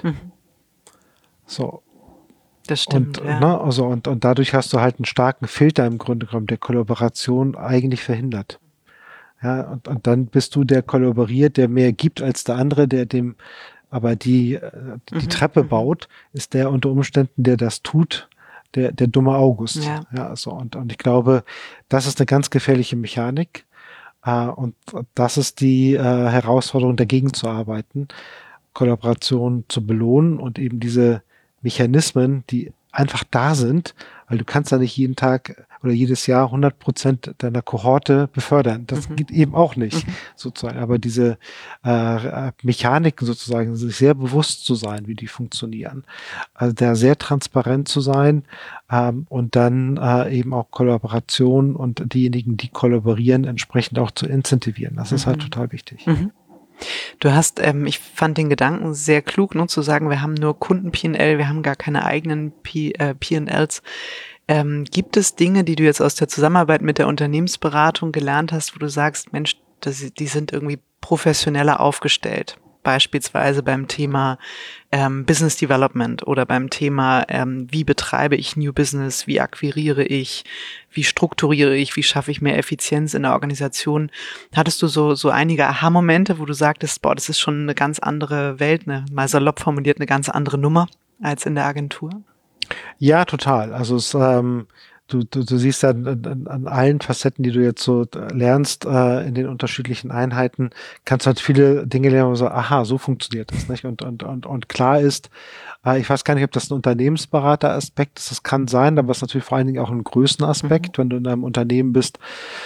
So. Das stimmt, und dadurch hast du halt einen starken Filter im Grunde genommen, der Kollaboration eigentlich verhindert. Ja, und dann bist du der kollaboriert, der mehr gibt als der andere, der dem aber die Treppe baut, ist der unter Umständen, der das tut, der dumme August. Und ich glaube, das ist eine ganz gefährliche Mechanik. Und das ist die Herausforderung, dagegen zu arbeiten, Kollaboration zu belohnen und eben diese Mechanismen, die einfach da sind, weil du kannst ja nicht jeden Tag oder jedes Jahr 100% deiner Kohorte befördern. Das geht eben auch nicht, sozusagen. Aber diese Mechaniken sozusagen, sich sehr bewusst zu sein, wie die funktionieren. Also da sehr transparent zu sein und dann eben auch Kollaboration und diejenigen, die kollaborieren, entsprechend auch zu incentivieren. Das ist halt total wichtig. Du hast, ich fand den Gedanken sehr klug, nur zu sagen, wir haben nur Kunden-P&L, wir haben gar keine eigenen P&Ls. Gibt es Dinge, die du jetzt aus der Zusammenarbeit mit der Unternehmensberatung gelernt hast, wo du sagst, Mensch, die sind irgendwie professioneller aufgestellt? Beispielsweise beim Thema Business Development oder beim Thema, wie betreibe ich New Business, wie akquiriere ich, wie strukturiere ich, wie schaffe ich mehr Effizienz in der Organisation. Hattest du so einige Aha-Momente, wo du sagtest, boah, das ist schon eine ganz andere Welt, mal salopp formuliert, eine ganz andere Nummer als in der Agentur? Ja, total. Also du siehst ja an allen Facetten, die du jetzt so lernst, in den unterschiedlichen Einheiten, kannst du halt viele Dinge lernen, wo du so, aha, so funktioniert das, nicht? Und klar ist, ich weiß gar nicht, ob das ein Unternehmensberater-Aspekt ist, das kann sein, aber es ist natürlich vor allen Dingen auch ein Größenaspekt, wenn du in einem Unternehmen bist,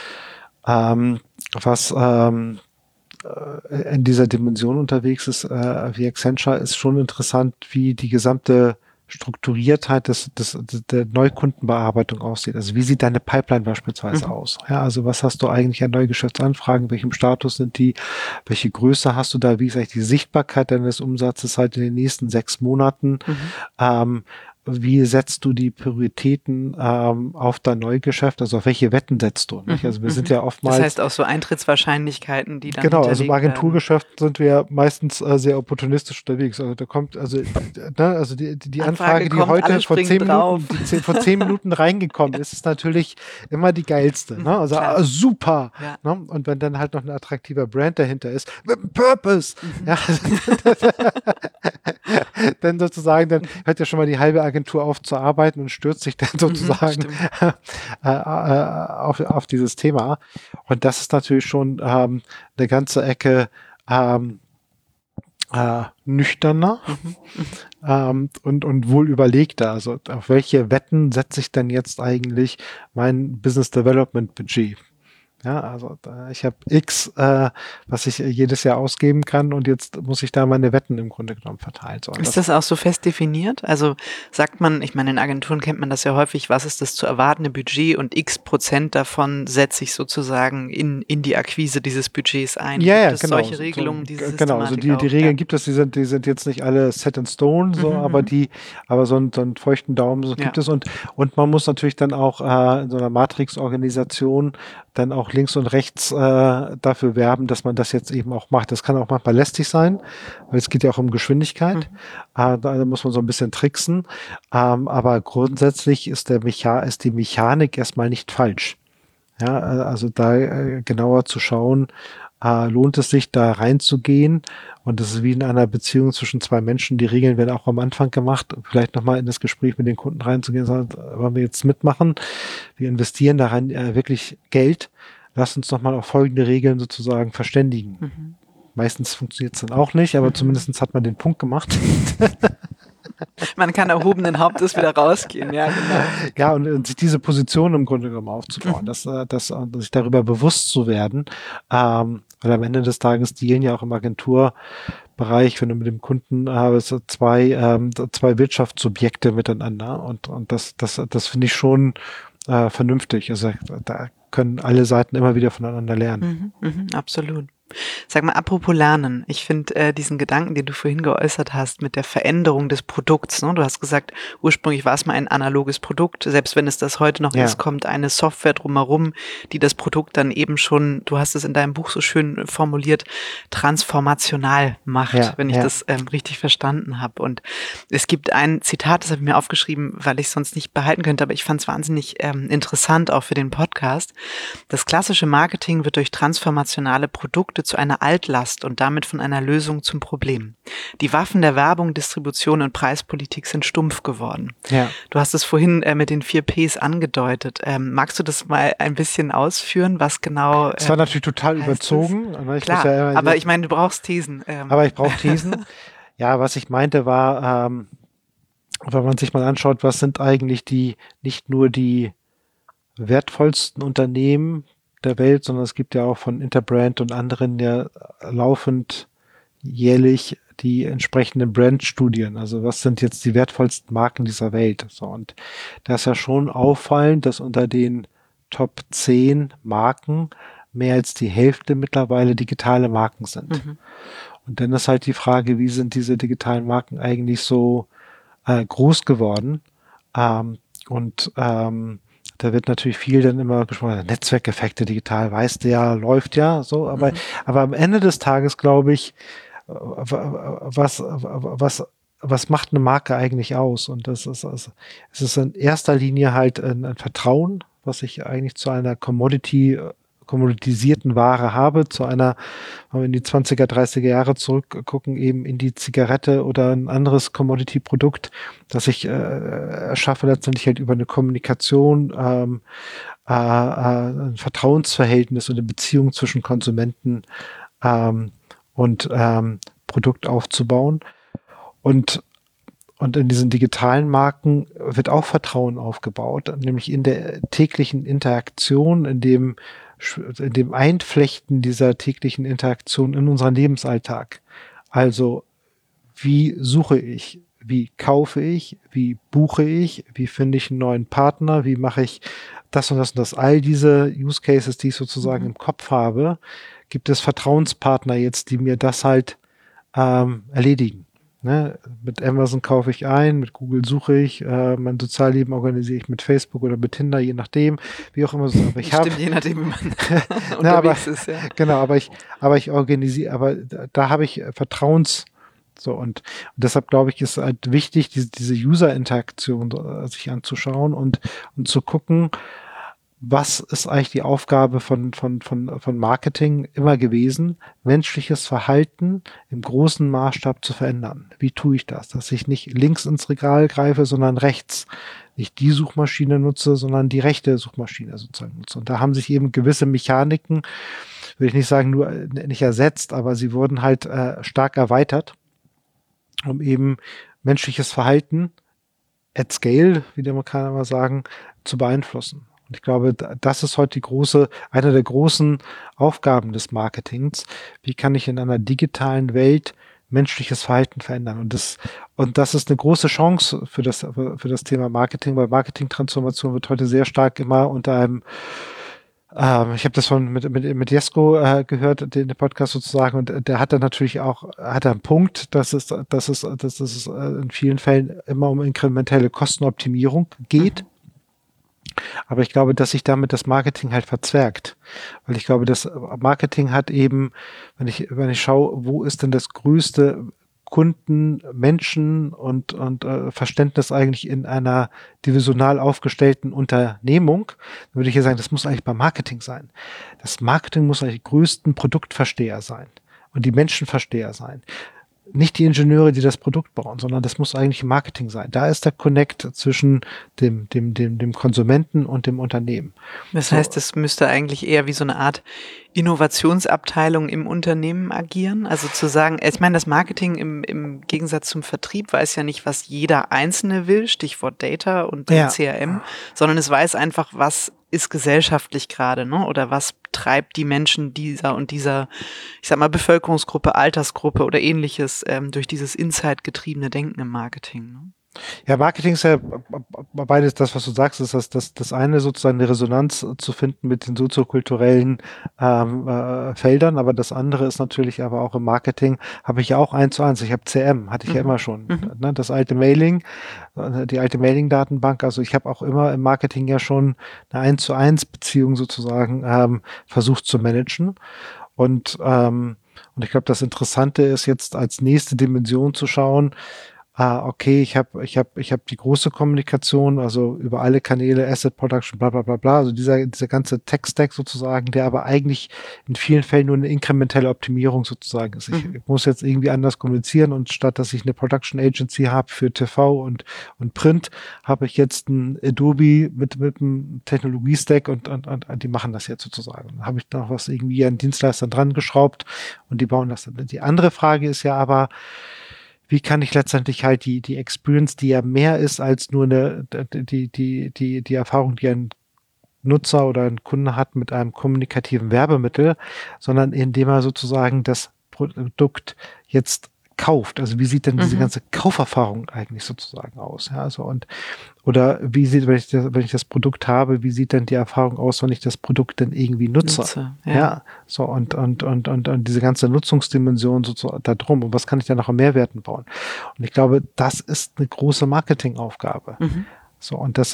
was in dieser Dimension unterwegs ist, wie Accenture, ist schon interessant, wie die gesamte Strukturiertheit der Neukundenbearbeitung aussieht. Also wie sieht deine Pipeline beispielsweise aus? Ja, also was hast du eigentlich an Neugeschäftsanfragen? Welchem Status sind die? Welche Größe hast du da? Wie ist eigentlich die Sichtbarkeit deines Umsatzes halt in den nächsten 6 Monaten? Wie setzt du die Prioritäten auf dein Neugeschäft? Also auf welche Wetten setzt du? Nicht? Also wir sind ja oftmals... Das heißt auch so Eintrittswahrscheinlichkeiten, die dann Genau, also im hinterlegt Agenturgeschäft sind wir meistens sehr opportunistisch unterwegs. Also da kommt, die Anfrage, die kommt, heute alle vor springen 10 Minuten reingekommen ist, ist natürlich immer die geilste. Ne? Also Klar. super. Ja. Ne? Und wenn dann halt noch ein attraktiver Brand dahinter ist, mit einem Purpose, ja, dann sozusagen, dann hört ja schon mal die halbe Agentur auf zu arbeiten und stürzt sich dann sozusagen auf dieses Thema. Und das ist natürlich schon eine ganze Ecke nüchterner und wohl überlegter. Also auf welche Wetten setze ich denn jetzt eigentlich mein Business Development Budget? Ja, also ich habe X, was ich jedes Jahr ausgeben kann und jetzt muss ich da meine Wetten im Grunde genommen verteilen. So, ist das auch so fest definiert? Also sagt man, ich meine, in Agenturen kennt man das ja häufig, was ist das zu erwartende Budget und X% davon setze ich sozusagen in die Akquise dieses Budgets ein. Ja, gibt es genau. solche Regelungen, diese Systematik genau, also die Regeln gibt es, die sind jetzt nicht alle set in stone, so, aber so einen feuchten Daumen so gibt es und man muss natürlich dann auch in so einer Matrix-Organisation dann auch links und rechts dafür werben, dass man das jetzt eben auch macht. Das kann auch manchmal lästig sein, weil es geht ja auch um Geschwindigkeit. Da muss man so ein bisschen tricksen. Aber grundsätzlich ist die Mechanik erstmal nicht falsch. Ja, also da genauer zu schauen, lohnt es sich, da reinzugehen? Und das ist wie in einer Beziehung zwischen 2 Menschen. Die Regeln werden auch am Anfang gemacht. Vielleicht nochmal in das Gespräch mit den Kunden reinzugehen, sagen, wollen wir jetzt mitmachen? Wir investieren da rein wirklich Geld. Lass uns nochmal auf folgende Regeln sozusagen verständigen. Meistens funktioniert es dann auch nicht, aber zumindest hat man den Punkt gemacht. Man kann erhobenen Hauptes wieder rausgehen, ja, genau. Ja, und sich diese Position im Grunde genommen aufzubauen, sich darüber bewusst zu werden, weil am Ende des Tages dealen ja auch im Agenturbereich, wenn du mit dem Kunden hast, zwei Wirtschaftssubjekte miteinander und das finde ich schon vernünftig. Also da können alle Seiten immer wieder voneinander lernen. Absolut. Sag mal, apropos Lernen, ich finde diesen Gedanken, den du vorhin geäußert hast, mit der Veränderung des Produkts, ne? Du hast gesagt, ursprünglich war es mal ein analoges Produkt, selbst wenn es das heute noch ist, kommt eine Software drumherum, die das Produkt dann eben schon, du hast es in deinem Buch so schön formuliert, transformational macht, wenn ich das richtig verstanden habe. Und es gibt ein Zitat, das habe ich mir aufgeschrieben, weil ich es sonst nicht behalten könnte, aber ich fand es wahnsinnig interessant, auch für den Podcast. Das klassische Marketing wird durch transformationale Produkte zu einer Altlast und damit von einer Lösung zum Problem. Die Waffen der Werbung, Distribution und Preispolitik sind stumpf geworden. Ja. Du hast es vorhin mit den 4 Ps angedeutet. Magst du das mal ein bisschen ausführen, was genau das war natürlich total überzogen. Klar, aber ich meine, du brauchst Thesen. Aber ich brauche Thesen. Ja, was ich meinte war, wenn man sich mal anschaut, was sind eigentlich nicht nur die wertvollsten Unternehmen der Welt, sondern es gibt ja auch von Interbrand und anderen ja laufend jährlich die entsprechenden Brandstudien. Also was sind jetzt die wertvollsten Marken dieser Welt? So, und da ist ja schon auffallend, dass unter den Top 10 Marken mehr als die Hälfte mittlerweile digitale Marken sind. Und dann ist halt die Frage, wie sind diese digitalen Marken eigentlich so groß geworden? Da wird natürlich viel dann immer gesprochen, Netzwerkeffekte digital, weißt du ja, läuft ja, so, aber am Ende des Tages glaube ich, was macht eine Marke eigentlich aus? Und es ist in erster Linie halt ein Vertrauen, was ich eigentlich zu einer kommoditisierten Ware habe, zu einer, wenn wir in die 20er, 30er Jahre zurückgucken, eben in die Zigarette oder ein anderes Commodity-Produkt, das ich erschaffe letztendlich halt über eine Kommunikation, ein Vertrauensverhältnis und eine Beziehung zwischen Konsumenten und Produkt aufzubauen. Und in diesen digitalen Marken wird auch Vertrauen aufgebaut, nämlich in der täglichen Interaktion, in dem Einflechten dieser täglichen Interaktion in unseren Lebensalltag. Also, wie suche ich? wie kaufe ich, wie buche ich, wie finde ich einen neuen Partner, wie mache ich das und das und das. All diese Use Cases, die ich sozusagen im Kopf habe, gibt es Vertrauenspartner jetzt, die mir das halt erledigen. Ne? Mit Amazon kaufe ich ein, mit Google suche ich, mein Sozialleben organisiere ich mit Facebook oder mit Tinder, je nachdem, wie auch immer. Aber ich Stimmt, je nachdem, wie man unterwegs ist, ja. Genau, aber ich organisiere, aber da habe ich Vertrauens so und deshalb glaube ich, ist halt wichtig, diese User-Interaktion sich anzuschauen und zu gucken, was ist eigentlich die Aufgabe von Marketing immer gewesen, menschliches Verhalten im großen Maßstab zu verändern. Wie tue ich das? Dass ich nicht links ins Regal greife, sondern rechts. Nicht die Suchmaschine nutze, sondern die rechte Suchmaschine sozusagen nutze. Und da haben sich eben gewisse Mechaniken, will ich nicht sagen, nur nicht ersetzt, aber sie wurden halt stark erweitert, um eben menschliches Verhalten at scale, wie die Amerikaner immer sagen, zu beeinflussen. Und ich glaube, das ist heute eine der großen Aufgaben des Marketings. Wie kann ich in einer digitalen Welt menschliches Verhalten verändern? Und das ist eine große Chance für das Thema Marketing, weil Marketing-Transformation wird heute sehr stark immer unter einem ich habe das mit Jesko gehört, den Podcast sozusagen, und der hat dann natürlich auch, einen Punkt, dass es in vielen Fällen immer um inkrementelle Kostenoptimierung geht. Aber ich glaube, dass sich damit das Marketing halt verzwergt. Weil ich glaube, das Marketing hat eben, wenn ich schaue, wo ist denn das größte Kunden, Menschen und Verständnis eigentlich in einer divisional aufgestellten Unternehmung, dann würde ich hier sagen, das muss eigentlich beim Marketing sein. Das Marketing muss eigentlich die größten Produktversteher sein und die Menschenversteher sein. Nicht die Ingenieure, die das Produkt bauen, sondern das muss eigentlich Marketing sein. Da ist der Connect zwischen dem Konsumenten und dem Unternehmen. Das heißt, es müsste eigentlich eher wie so eine Art Innovationsabteilung im Unternehmen agieren. Also zu sagen, ich meine, das Marketing im Gegensatz zum Vertrieb weiß ja nicht, was jeder Einzelne will, Stichwort Data und CRM, sondern es weiß einfach, was ist gesellschaftlich gerade, ne? Oder was treibt die Menschen dieser und dieser, ich sag mal, Bevölkerungsgruppe, Altersgruppe oder ähnliches durch dieses Insight-getriebene Denken im Marketing, ne? Ja, Marketing ist ja beides das, was du sagst, ist das eine sozusagen eine Resonanz zu finden mit den soziokulturellen Feldern, aber das andere ist natürlich aber auch im Marketing habe ich ja auch 1:1. Ich habe CM, hatte ich ja immer schon. Ne, das alte Mailing, die alte Mailing-Datenbank, also ich habe auch immer im Marketing ja schon eine 1:1 Beziehung sozusagen versucht zu managen. Und ich glaube, das Interessante ist jetzt als nächste Dimension zu schauen, okay, ich hab die große Kommunikation, also über alle Kanäle, Asset Production, bla bla bla bla, also dieser ganze Tech-Stack sozusagen, der aber eigentlich in vielen Fällen nur eine inkrementelle Optimierung sozusagen ist. Ich muss jetzt irgendwie anders kommunizieren und statt, dass ich eine Production Agency habe für TV und Print, habe ich jetzt ein Adobe mit einem Technologie-Stack und die machen das jetzt sozusagen. Dann habe ich noch was irgendwie an Dienstleistern dran geschraubt und die bauen das dann. Die andere Frage ist ja aber, wie kann ich letztendlich halt die Experience, die ja mehr ist als nur die Erfahrung, die ein Nutzer oder ein Kunde hat mit einem kommunikativen Werbemittel, sondern indem er sozusagen das Produkt jetzt kauft. Also wie sieht denn diese ganze Kauferfahrung eigentlich sozusagen aus? Ja, also oder wie sieht, wenn ich das Produkt habe, wie sieht denn die Erfahrung aus, wenn ich das Produkt denn irgendwie nutze? Ja, so und diese ganze Nutzungsdimension sozusagen da drum. Und was kann ich da noch an Mehrwerten bauen? Und ich glaube, das ist eine große Marketingaufgabe. So, und das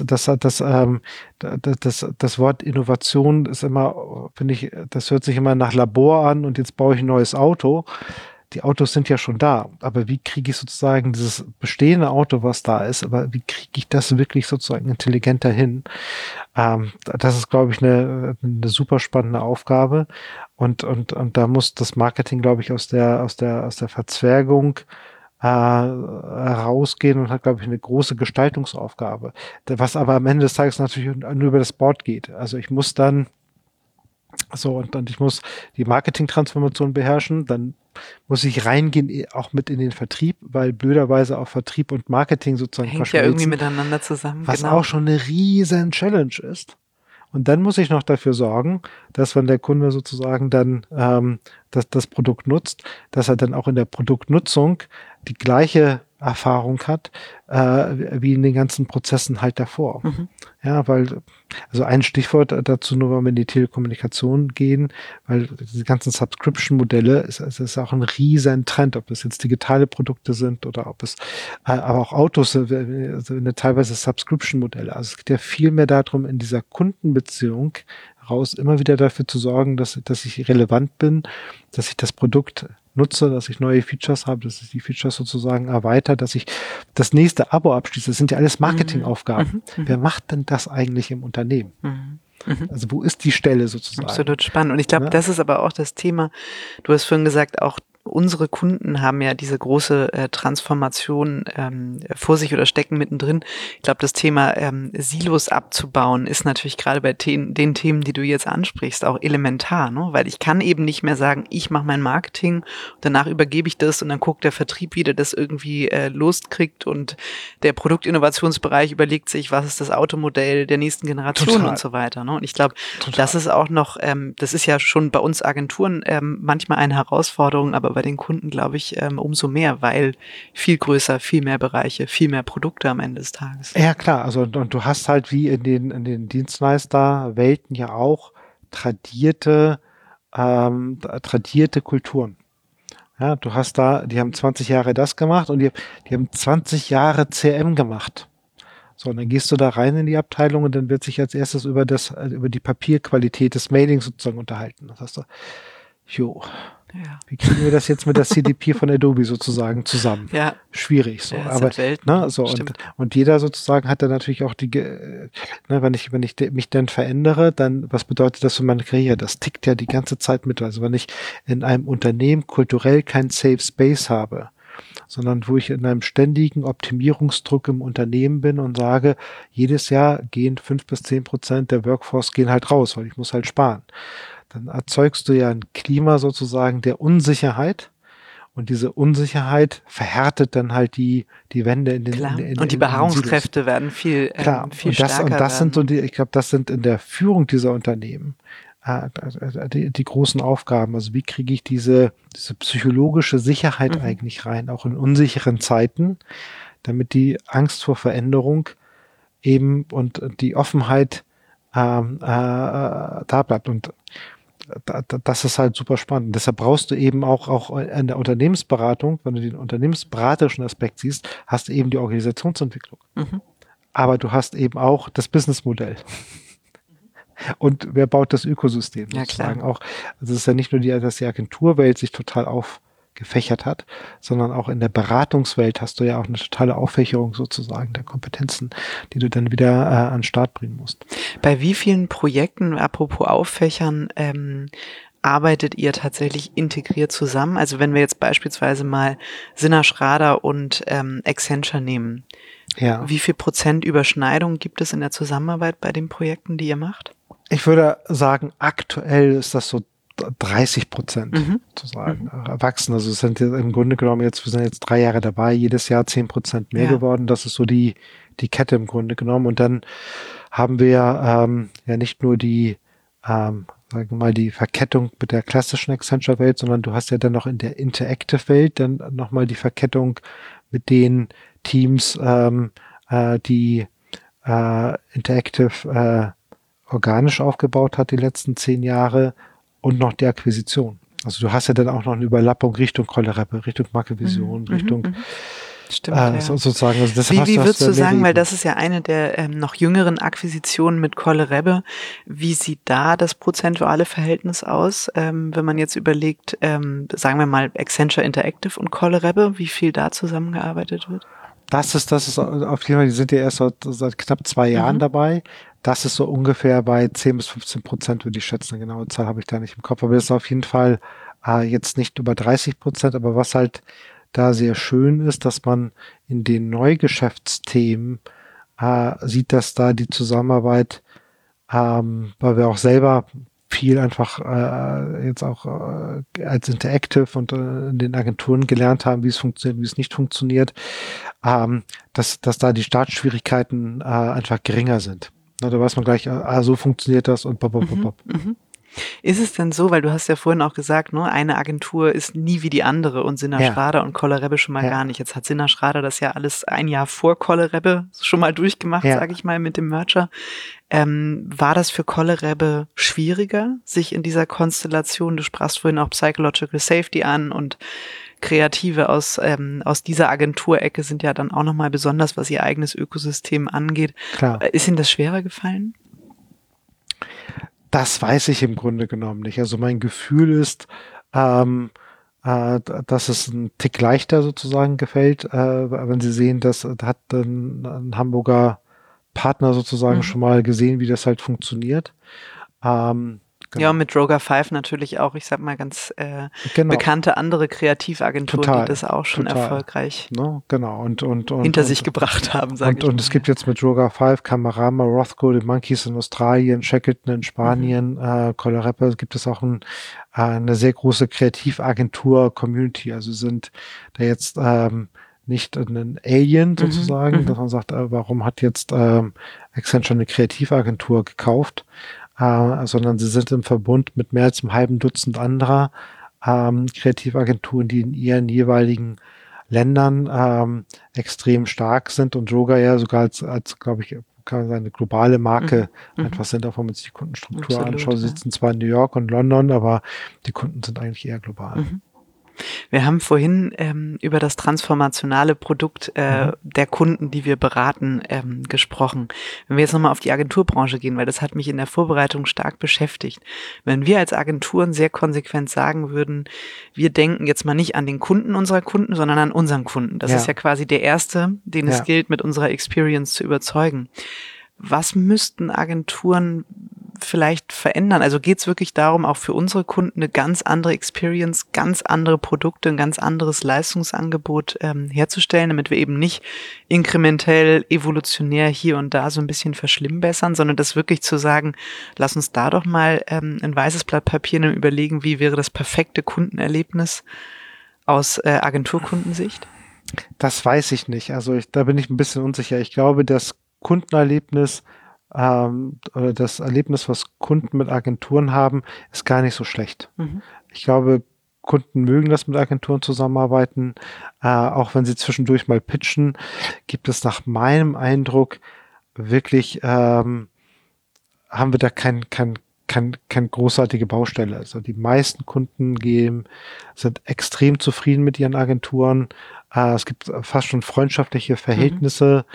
Wort Innovation ist immer, finde ich, das hört sich immer nach Labor an und jetzt baue ich ein neues Auto. Die Autos sind ja schon da, aber wie kriege ich sozusagen dieses bestehende Auto, was da ist, aber wie kriege ich das wirklich sozusagen intelligenter hin? Das ist, glaube ich, eine super spannende Aufgabe und da muss das Marketing, glaube ich, aus der Verzwergung rausgehen und hat, glaube ich, eine große Gestaltungsaufgabe, was aber am Ende des Tages natürlich nur über das Board geht. Also ich muss dann und ich muss die Marketing-Transformation beherrschen, dann muss ich reingehen, auch mit in den Vertrieb, weil blöderweise auch Vertrieb und Marketing sozusagen hängt ja irgendwie miteinander zusammen. Was auch schon eine riesen Challenge ist. Und dann muss ich noch dafür sorgen, dass wenn der Kunde sozusagen dann das Produkt nutzt, dass er dann auch in der Produktnutzung die gleiche Erfahrung hat, wie in den ganzen Prozessen halt davor. Ja, weil, also ein Stichwort dazu nur, wenn wir in die Telekommunikation gehen, weil diese ganzen Subscription-Modelle, es ist auch ein riesen Trend, ob das jetzt digitale Produkte sind oder ob es, aber auch Autos, also teilweise Subscription-Modelle. Also es geht ja viel mehr darum, in dieser Kundenbeziehung raus immer wieder dafür zu sorgen, dass ich relevant bin, dass ich das Produkt nutze, dass ich neue Features habe, dass ich die Features sozusagen erweitere, dass ich das nächste Abo abschließe. Das sind ja alles Marketingaufgaben. Wer macht denn das eigentlich im Unternehmen? Also wo ist die Stelle sozusagen? Absolut spannend. Und ich glaube, das ist aber auch das Thema. Du hast vorhin gesagt, auch unsere Kunden haben ja diese große Transformation vor sich oder stecken mittendrin. Ich glaube, das Thema Silos abzubauen ist natürlich gerade bei den Themen, die du jetzt ansprichst, auch elementar, ne? Weil ich kann eben nicht mehr sagen, ich mache mein Marketing, danach übergebe ich das und dann guckt der Vertrieb, wie der das irgendwie loskriegt und der Produktinnovationsbereich überlegt sich, was ist das Automodell der nächsten Generation und so weiter. Ne? Und ich glaube, das ist auch noch, das ist ja schon bei uns Agenturen manchmal eine Herausforderung, aber bei den Kunden, glaube ich, umso mehr, weil viel größer, viel mehr Bereiche, viel mehr Produkte am Ende des Tages. Ja, klar. Also, und du hast halt wie in den Dienstleisterwelten ja auch tradierte Kulturen. Ja, du hast da, die haben 20 Jahre das gemacht und die haben 20 Jahre CM gemacht. So, und dann gehst du da rein in die Abteilung und dann wird sich als erstes über die Papierqualität des Mailings sozusagen unterhalten. Das heißt, wie kriegen wir das jetzt mit der CDP von Adobe sozusagen zusammen? Ja. Schwierig. So. Ja, aber und jeder sozusagen hat dann natürlich auch wenn ich mich dann verändere, dann was bedeutet das für meine Karriere? Das tickt ja die ganze Zeit mit. Also wenn ich in einem Unternehmen kulturell kein Safe Space habe, sondern wo ich in einem ständigen Optimierungsdruck im Unternehmen bin und sage, jedes Jahr gehen 5-10% der Workforce gehen halt raus, weil ich muss halt sparen. Dann erzeugst du ja ein Klima sozusagen der Unsicherheit und diese Unsicherheit verhärtet dann halt die Wände in den und die Beharrungskräfte werden viel stärker. Und das sind so ich glaube, das sind in der Führung dieser Unternehmen die großen Aufgaben. Also wie kriege ich diese psychologische Sicherheit eigentlich rein, auch in unsicheren Zeiten, damit die Angst vor Veränderung eben und die Offenheit da bleibt. Und das ist halt super spannend. Deshalb brauchst du eben auch in der Unternehmensberatung, wenn du den unternehmensberaterischen Aspekt siehst, hast du eben die Organisationsentwicklung. Aber du hast eben auch das Businessmodell. Und wer baut das Ökosystem sozusagen auch? Also es ist ja nicht nur dass die Agenturwelt sich total aufgefächert hat, sondern auch in der Beratungswelt hast du ja auch eine totale Auffächerung sozusagen der Kompetenzen, die du dann wieder an den Start bringen musst. Bei wie vielen Projekten, apropos Auffächern, arbeitet ihr tatsächlich integriert zusammen? Also wenn wir jetzt beispielsweise mal Sinna Schrader und Accenture nehmen, wie viel Prozent Überschneidung gibt es in der Zusammenarbeit bei den Projekten, die ihr macht? Ich würde sagen, aktuell ist das so 30% sozusagen erwachsen. Also es sind im Grunde genommen wir sind jetzt 3 Jahre dabei, jedes Jahr 10% mehr geworden. Das ist so die Kette im Grunde genommen. Und dann haben wir ja nicht nur die sagen wir mal, die Verkettung mit der klassischen Accenture-Welt, sondern du hast ja dann noch in der Interactive-Welt dann nochmal die Verkettung mit den Teams, die Interactive organisch aufgebaut hat die letzten 10 Jahre und noch die Akquisition. Also du hast ja dann auch noch eine Überlappung Richtung Kollereppe, Richtung Markevision, Richtung Stimmt, sozusagen. Also wie würdest du sagen, weil das ist ja eine der noch jüngeren Akquisitionen mit Kollereppe, wie sieht da das prozentuale Verhältnis aus, wenn man jetzt überlegt, sagen wir mal Accenture Interactive und Kollereppe, wie viel da zusammengearbeitet wird? Das ist auf jeden Fall, die sind ja erst seit knapp 2 Jahren dabei. Das ist so ungefähr bei 10-15%, würde ich schätzen. Eine genaue Zahl habe ich da nicht im Kopf. Aber das ist auf jeden Fall jetzt nicht über 30%. Aber was halt da sehr schön ist, dass man in den Neugeschäftsthemen sieht, dass da die Zusammenarbeit, weil wir auch selber viel einfach jetzt auch als Interactive und in den Agenturen gelernt haben, wie es funktioniert, wie es nicht funktioniert, dass da die Startschwierigkeiten einfach geringer sind. Da weiß man gleich, so funktioniert das und Ist es denn so, weil du hast ja vorhin auch gesagt, ne, eine Agentur ist nie wie die andere und Sina Ja. Schrader und Kolle Rebbe schon mal Ja. gar nicht. Jetzt hat Sina Schrader das ja alles ein Jahr vor Kolle Rebbe schon mal durchgemacht, Ja. sage ich mal, mit dem Merger. War das für Kolle Rebbe schwieriger, sich in dieser Konstellation, du sprachst vorhin auch Psychological Safety an und Kreative aus dieser Agenturecke sind ja dann auch nochmal besonders, was ihr eigenes Ökosystem angeht. Klar. Ist Ihnen das schwerer gefallen? Das weiß ich im Grunde genommen nicht. Also mein Gefühl ist, dass es ein Tick leichter sozusagen gefällt, wenn Sie sehen, das hat dann ein Hamburger Partner sozusagen schon mal gesehen, wie das halt funktioniert. Ja, und mit Droga 5 natürlich auch, ich sag mal, ganz bekannte andere Kreativagenturen, die das auch schon erfolgreich genau. Und hinter sich gebracht haben, sage ich mal. Und es gibt jetzt mit Droga 5, Camarama, Rothko, die Monkeys in Australien, Shackleton in Spanien, Kolle Rebbe, gibt es auch eine sehr große Kreativagentur-Community. Also sind da jetzt nicht ein Alien sozusagen, dass man sagt, warum hat jetzt Accenture eine Kreativagentur gekauft, sondern sie sind im Verbund mit mehr als einem halben Dutzend anderer Kreativagenturen, die in ihren jeweiligen Ländern extrem stark sind und Droga ja sogar als glaube ich, kann man sagen, eine globale Marke einfach sind, auch wenn man sich die Kundenstruktur anschaut. Sie sitzen zwar in New York und London, aber die Kunden sind eigentlich eher global. Wir haben vorhin über das transformationale Produkt der Kunden, die wir beraten, gesprochen. Wenn wir jetzt nochmal auf die Agenturbranche gehen, weil das hat mich in der Vorbereitung stark beschäftigt. Wenn wir als Agenturen sehr konsequent sagen würden, wir denken jetzt mal nicht an den Kunden unserer Kunden, sondern an unseren Kunden. Das ist ja quasi der erste, den es gilt, mit unserer Experience zu überzeugen. Was müssten Agenturen vielleicht verändern? Also geht es wirklich darum, auch für unsere Kunden eine ganz andere Experience, ganz andere Produkte, ein ganz anderes Leistungsangebot herzustellen, damit wir eben nicht inkrementell, evolutionär hier und da so ein bisschen verschlimmbessern, sondern das wirklich zu sagen, lass uns da doch mal ein weißes Blatt Papier nehmen, überlegen, wie wäre das perfekte Kundenerlebnis aus Agenturkundensicht? Das weiß ich nicht. Also da bin ich ein bisschen unsicher. Ich glaube, das Kundenerlebnis oder das Erlebnis, was Kunden mit Agenturen haben, ist gar nicht so schlecht. Ich glaube, Kunden mögen das mit Agenturen zusammenarbeiten, auch wenn sie zwischendurch mal pitchen, gibt es nach meinem Eindruck wirklich, haben wir da keine großartige Baustelle. Also die meisten Kunden sind extrem zufrieden mit ihren Agenturen. Es gibt fast schon freundschaftliche Verhältnisse.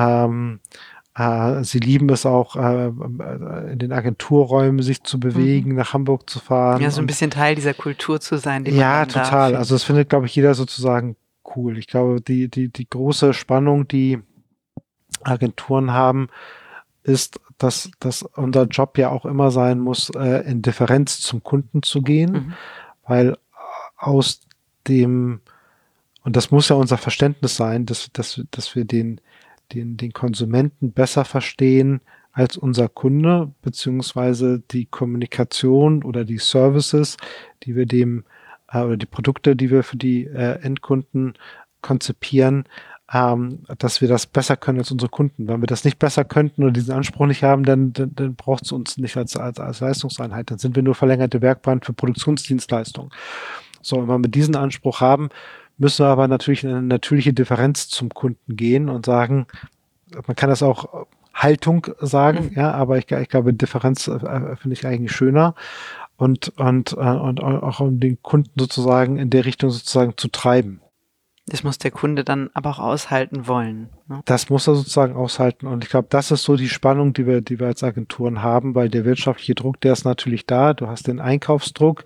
Sie lieben es auch, in den Agenturräumen sich zu bewegen, nach Hamburg zu fahren. Ja, so ein bisschen Teil dieser Kultur zu sein, die man ja, total. Also das findet, glaube ich, jeder sozusagen cool. Ich glaube, die große Spannung, die Agenturen haben, ist, dass unser Job ja auch immer sein muss, in Differenz zum Kunden zu gehen, weil aus dem, und das muss ja unser Verständnis sein, dass wir den Konsumenten besser verstehen als unser Kunde, beziehungsweise die Kommunikation oder die Services, die wir oder die Produkte, die wir für die Endkunden konzipieren, dass wir das besser können als unsere Kunden. Wenn wir das nicht besser könnten oder diesen Anspruch nicht haben, dann braucht es uns nicht als Leistungseinheit. Dann sind wir nur verlängerte Werkbank für Produktionsdienstleistungen. So, und wenn wir diesen Anspruch haben, müssen wir aber natürlich in eine natürliche Differenz zum Kunden gehen und sagen, man kann das auch Haltung sagen, ja, aber ich glaube, Differenz finde ich eigentlich schöner und auch um den Kunden sozusagen in der Richtung sozusagen zu treiben. Das muss der Kunde dann aber auch aushalten wollen. Ne? Das muss er sozusagen aushalten und ich glaube, das ist so die Spannung, die wir als Agenturen haben, weil der wirtschaftliche Druck, der ist natürlich da. Du hast den Einkaufsdruck,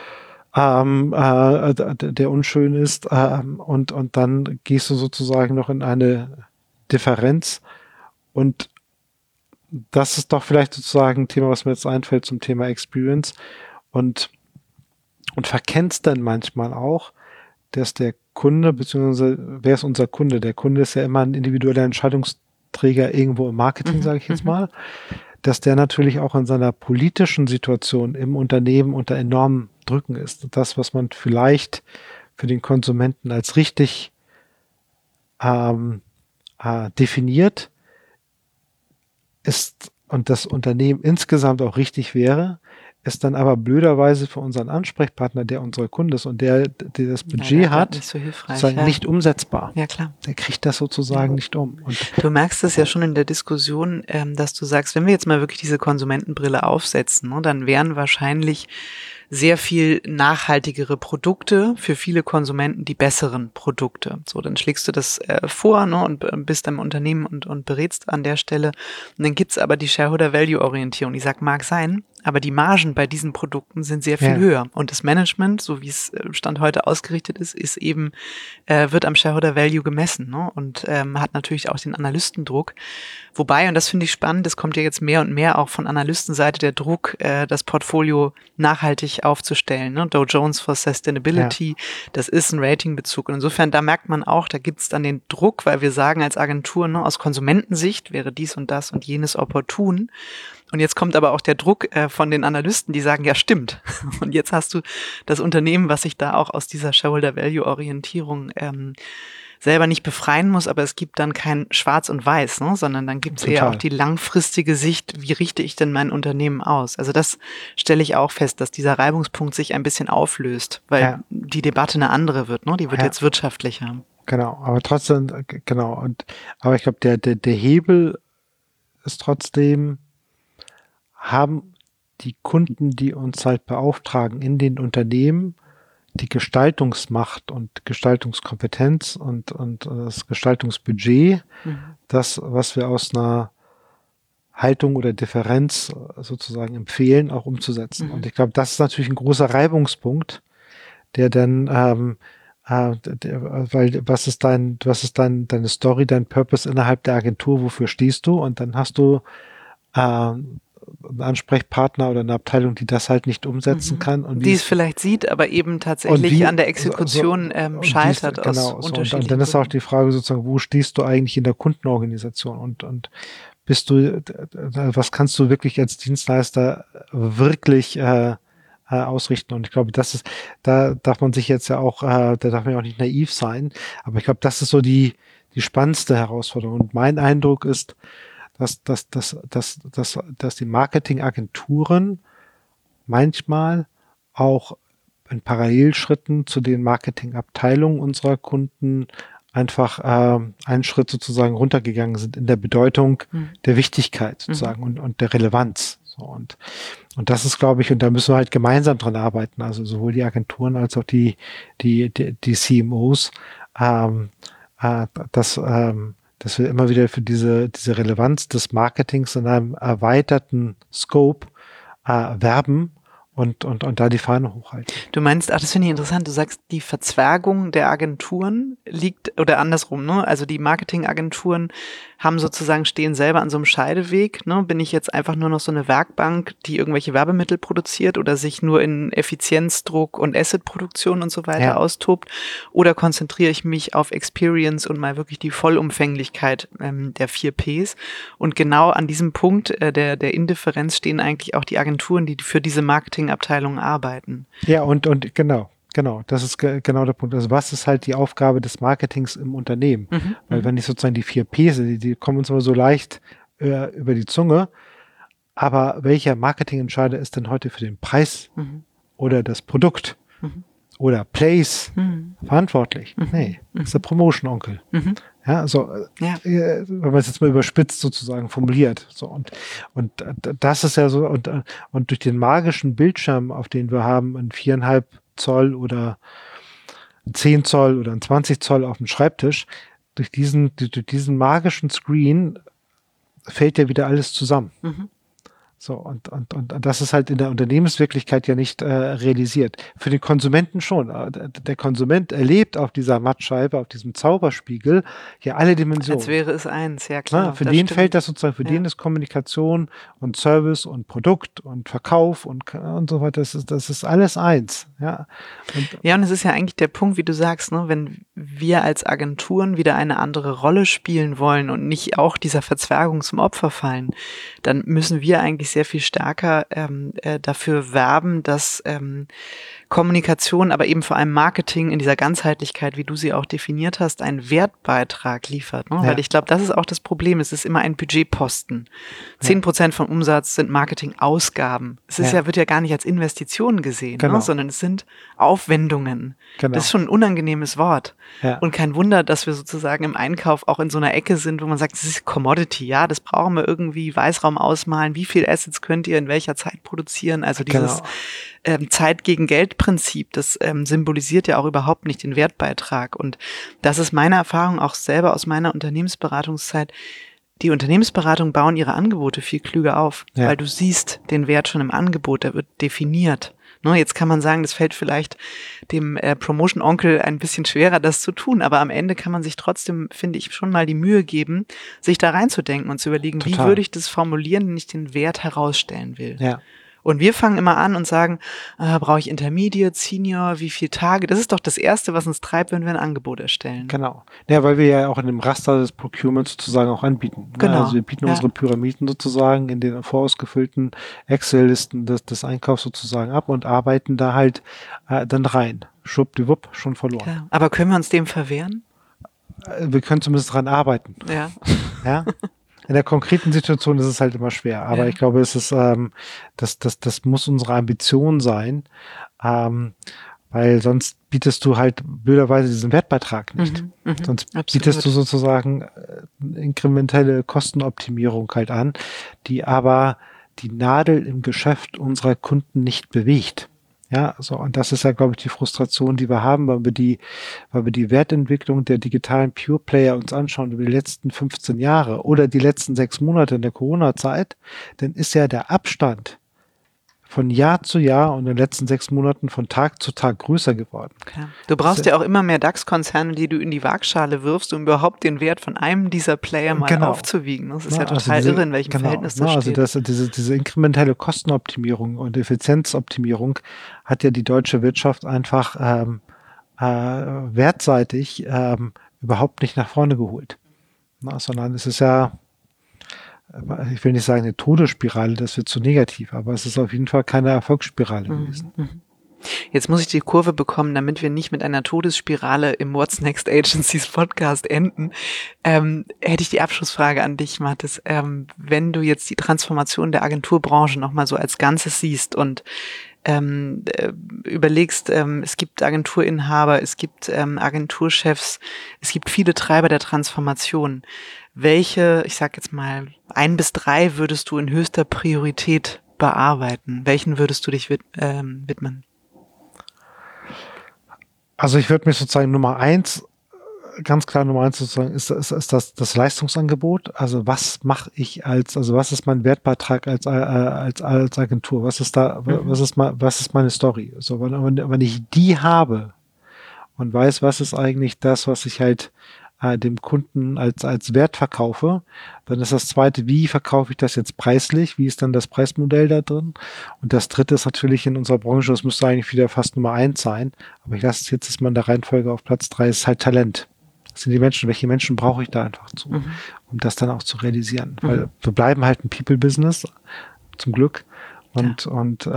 der unschön ist, und dann gehst du sozusagen noch in eine Differenz und das ist doch vielleicht sozusagen ein Thema, was mir jetzt einfällt zum Thema Experience und verkennst dann manchmal auch, dass der Kunde, beziehungsweise wer ist unser Kunde? Der Kunde ist ja immer ein individueller Entscheidungsträger irgendwo im Marketing, sage ich jetzt mal, dass der natürlich auch in seiner politischen Situation im Unternehmen unter enormen Drücken ist. Das, was man vielleicht für den Konsumenten als richtig definiert, ist und das Unternehmen insgesamt auch richtig wäre, ist dann aber blöderweise für unseren Ansprechpartner, der unser Kunde ist und der das Budget hat, nicht so hilfreich, sozusagen nicht umsetzbar. Ja, klar. Der kriegt das sozusagen nicht um. Und du merkst es ja schon in der Diskussion, dass du sagst, wenn wir jetzt mal wirklich diese Konsumentenbrille aufsetzen, ne, dann wären wahrscheinlich sehr viel nachhaltigere Produkte für viele Konsumenten die besseren Produkte. So, dann schlägst du das vor, ne, und bist am Unternehmen und berätst an der Stelle. Und dann gibt's aber die Shareholder-Value-Orientierung. Die sagt, mag sein, aber die Margen bei diesen Produkten sind sehr viel höher. Und das Management, so wie es Stand heute ausgerichtet ist eben, wird am Shareholder Value gemessen, ne? Und hat natürlich auch den Analystendruck. Wobei, und das finde ich spannend, es kommt ja jetzt mehr und mehr auch von Analystenseite der Druck, das Portfolio nachhaltig aufzustellen. Ne? Dow Jones for Sustainability, das ist ein Ratingbezug. Und insofern, da merkt man auch, da gibt es dann den Druck, weil wir sagen als Agentur, ne, aus Konsumentensicht wäre dies und das und jenes opportun. Und jetzt kommt aber auch der Druck von den Analysten, die sagen, ja stimmt. Und jetzt hast du das Unternehmen, was sich da auch aus dieser Shareholder-Value-Orientierung selber nicht befreien muss, aber es gibt dann kein Schwarz und Weiß, ne? Sondern dann gibt es eher auch die langfristige Sicht, wie richte ich denn mein Unternehmen aus? Also das stelle ich auch fest, dass dieser Reibungspunkt sich ein bisschen auflöst, weil die Debatte eine andere wird, ne? Die wird jetzt wirtschaftlicher. Genau, aber trotzdem, genau. Aber ich glaube, der Hebel ist trotzdem, haben die Kunden, die uns halt beauftragen in den Unternehmen, die Gestaltungsmacht und Gestaltungskompetenz und das Gestaltungsbudget, das, was wir aus einer Haltung oder Differenz sozusagen empfehlen, auch umzusetzen. Und ich glaube, das ist natürlich ein großer Reibungspunkt, der dann, weil was ist deine Story, dein Purpose innerhalb der Agentur, wofür stehst du? Und dann hast du einen Ansprechpartner oder eine Abteilung, die das halt nicht umsetzen kann. Und die es vielleicht sieht, aber eben tatsächlich an der Exekution scheitert. Genau. Und dann ist auch die Frage sozusagen, wo stehst du eigentlich in der Kundenorganisation? Und bist du, was kannst du wirklich als Dienstleister wirklich ausrichten? Und ich glaube, das ist, da darf man sich jetzt ja auch, da darf man ja auch nicht naiv sein. Aber ich glaube, das ist so die spannendste Herausforderung. Und mein Eindruck ist, dass die Marketingagenturen manchmal auch in Parallelschritten zu den Marketingabteilungen unserer Kunden einfach einen Schritt sozusagen runtergegangen sind in der Bedeutung der Wichtigkeit sozusagen und der Relevanz. So, und das ist, glaube ich, und da müssen wir halt gemeinsam dran arbeiten, also sowohl die Agenturen als auch die CMOs, dass wir immer wieder für diese Relevanz des Marketings in einem erweiterten Scope werben und da die Fahne hochhalten. Du meinst, das finde ich interessant, du sagst, die Verzwergung der Agenturen liegt, oder andersrum, ne? Also die Marketingagenturen haben sozusagen, stehen selber an so einem Scheideweg, ne? Bin ich jetzt einfach nur noch so eine Werkbank, die irgendwelche Werbemittel produziert oder sich nur in Effizienzdruck und Assetproduktion und so weiter austobt? Oder konzentriere ich mich auf Experience und mal wirklich die Vollumfänglichkeit der 4 Ps? Und genau an diesem Punkt der Indifferenz stehen eigentlich auch die Agenturen, die für diese Marketingabteilungen arbeiten. Ja, und genau. Genau, das ist genau der Punkt. Also was ist halt die Aufgabe des Marketings im Unternehmen? Weil wenn ich sozusagen die 4 Ps, die kommen uns immer so leicht über die Zunge, aber welcher Marketingentscheider ist denn heute für den Preis oder das Produkt oder Place verantwortlich? Nee, das ist der Promotion-Onkel. Ja, also wenn man es jetzt mal überspitzt sozusagen formuliert. So, und das ist ja so, und durch den magischen Bildschirm, auf den wir haben, ein 4,5 Zoll oder 10 Zoll oder 20 Zoll auf dem Schreibtisch, durch diesen magischen Screen fällt ja wieder alles zusammen. So, und das ist halt in der Unternehmenswirklichkeit ja nicht realisiert. Für den Konsumenten schon. Der Konsument erlebt auf dieser Mattscheibe, auf diesem Zauberspiegel ja alle Dimensionen. Als wäre es eins, ja klar. Für den fällt das sozusagen, für den ist Kommunikation und Service und Produkt und Verkauf und so weiter, das ist alles eins. Ja. Und es ist ja eigentlich der Punkt, wie du sagst, ne, wenn wir als Agenturen wieder eine andere Rolle spielen wollen und nicht auch dieser Verzwergung zum Opfer fallen, dann müssen wir eigentlich sehr viel stärker dafür werben, dass Kommunikation, aber eben vor allem Marketing in dieser Ganzheitlichkeit, wie du sie auch definiert hast, einen Wertbeitrag liefert. Ne? Ja. Weil ich glaube, das ist auch das Problem. Es ist immer ein Budgetposten. 10% vom Umsatz sind Marketingausgaben. Es ist wird ja gar nicht als Investition gesehen, ne? Sondern es sind Aufwendungen. Genau. Das ist schon ein unangenehmes Wort. Ja. Und kein Wunder, dass wir sozusagen im Einkauf auch in so einer Ecke sind, wo man sagt, das ist Commodity, ja, das brauchen wir irgendwie, Weißraum ausmalen, wie viel Assets könnt ihr in welcher Zeit produzieren, also dieses Zeit gegen Geld Prinzip, das symbolisiert ja auch überhaupt nicht den Wertbeitrag. Und das ist meine Erfahrung auch selber aus meiner Unternehmensberatungszeit. Die Unternehmensberatung bauen ihre Angebote viel klüger auf, weil du siehst den Wert schon im Angebot, der wird definiert. Jetzt kann man sagen, das fällt vielleicht dem Promotion-Onkel ein bisschen schwerer, das zu tun, aber am Ende kann man sich trotzdem, finde ich, schon mal die Mühe geben, sich da reinzudenken und zu überlegen, wie würde ich das formulieren, wenn ich den Wert herausstellen will. Ja. Und wir fangen immer an und sagen, brauche ich Intermediate, Senior, wie viele Tage? Das ist doch das Erste, was uns treibt, wenn wir ein Angebot erstellen. Genau. Ja, weil wir ja auch in dem Raster des Procurements sozusagen auch anbieten. Genau. Also wir bieten unsere Pyramiden sozusagen in den vorausgefüllten Excel-Listen des Einkaufs sozusagen ab und arbeiten da halt dann rein. Schwuppdiwupp, schon verloren. Ja. Aber können wir uns dem verwehren? Wir können zumindest dran arbeiten. Ja. Ja. In der konkreten Situation ist es halt immer schwer, aber ich glaube, es ist, das muss unsere Ambition sein, weil sonst bietest du halt blöderweise diesen Wertbeitrag nicht. Sonst bietest du sozusagen inkrementelle Kostenoptimierung halt an, die aber die Nadel im Geschäft unserer Kunden nicht bewegt. Ja, so, und das ist ja, glaube ich, die Frustration, die wir haben, weil wir die Wertentwicklung der digitalen Pure Player uns anschauen über die letzten 15 Jahre oder die letzten 6 Monate in der Corona-Zeit, dann ist ja der Abstand von Jahr zu Jahr und in den letzten 6 Monaten von Tag zu Tag größer geworden. Klar. Du brauchst ja auch immer mehr DAX-Konzerne, die du in die Waagschale wirfst, um überhaupt den Wert von einem dieser Player mal aufzuwiegen. Das ist ja total irre, in welchem Verhältnis das steht. Also diese inkrementelle Kostenoptimierung und Effizienzoptimierung hat ja die deutsche Wirtschaft einfach wertseitig überhaupt nicht nach vorne geholt. Sondern es ist ja, ich will nicht sagen eine Todesspirale, das wird zu negativ, aber es ist auf jeden Fall keine Erfolgsspirale gewesen. Jetzt muss ich die Kurve bekommen, damit wir nicht mit einer Todesspirale im What's Next Agencies Podcast enden. Hätte ich die Abschlussfrage an dich, Mathis. Wenn du jetzt die Transformation der Agenturbranche nochmal so als Ganzes siehst und überlegst, es gibt Agenturinhaber, es gibt Agenturchefs, es gibt viele Treiber der Transformation. Welche, ich sag jetzt mal, 1 bis 3 würdest du in höchster Priorität bearbeiten? Welchen würdest du dich widmen? Also ich würde mich sozusagen Nummer 1 sozusagen ist das Leistungsangebot. Also was mache ich was ist mein Wertbeitrag als Agentur? Was ist meine Story? So, wenn ich die habe und weiß, was ist eigentlich das, was ich halt dem Kunden als Wert verkaufe, dann ist das zweite, wie verkaufe ich das jetzt preislich? Wie ist dann das Preismodell da drin? Und das dritte ist natürlich in unserer Branche, das müsste eigentlich wieder fast Nummer 1 sein, aber ich lasse es jetzt mal in der Reihenfolge auf Platz 3, ist halt Talent. Das sind die Menschen, welche Menschen brauche ich da einfach zu, um das dann auch zu realisieren? Weil wir bleiben halt ein People-Business, zum Glück, und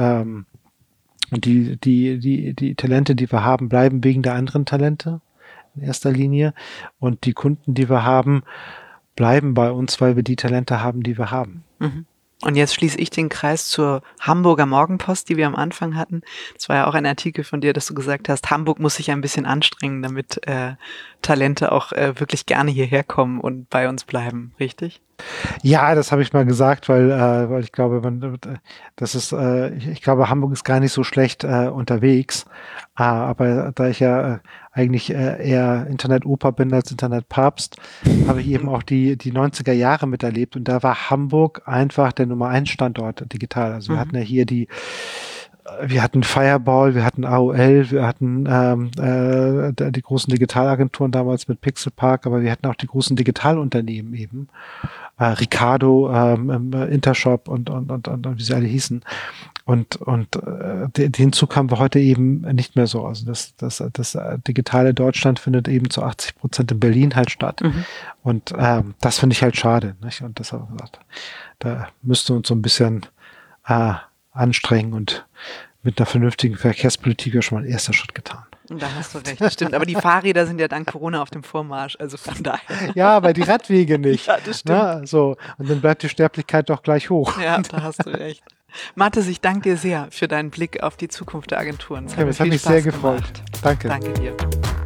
die Talente, die wir haben, bleiben wegen der anderen Talente in erster Linie. Und die Kunden, die wir haben, bleiben bei uns, weil wir die Talente haben, die wir haben. Und jetzt schließe ich den Kreis zur Hamburger Morgenpost, die wir am Anfang hatten. Das war ja auch ein Artikel von dir, dass du gesagt hast, Hamburg muss sich ein bisschen anstrengen, damit Talente auch wirklich gerne hierher kommen und bei uns bleiben, richtig? Ja, das habe ich mal gesagt, weil ich glaube, ich glaube, Hamburg ist gar nicht so schlecht unterwegs. Aber da ich ja eigentlich eher Internet-Opa bin als Internet-Papst, habe ich eben auch die 90er Jahre miterlebt und da war Hamburg einfach der Nummer 1 Standort digital. Also wir hatten ja hier wir hatten Fireball, wir hatten AOL, wir hatten die großen Digitalagenturen damals mit Pixelpark, aber wir hatten auch die großen Digitalunternehmen eben. Ricardo, Intershop und wie sie alle hießen. Und den Zug haben wir heute eben nicht mehr so. Also das digitale Deutschland findet eben zu 80% in Berlin halt statt. Und das finde ich halt schade. Nicht? Und deshalb gesagt, da müsste uns so ein bisschen anstrengen und mit einer vernünftigen Verkehrspolitik ja schon mal ein erster Schritt getan. Da hast du recht, stimmt. Aber die Fahrräder sind ja dank Corona auf dem Vormarsch, also von daher. Ja, aber die Radwege nicht. Ja, das stimmt. Na, so. Und dann bleibt die Sterblichkeit doch gleich hoch. Ja, da hast du recht. Mathis, ich danke dir sehr für deinen Blick auf die Zukunft der Agenturen. Das hat mich sehr gefreut. Danke. Danke dir.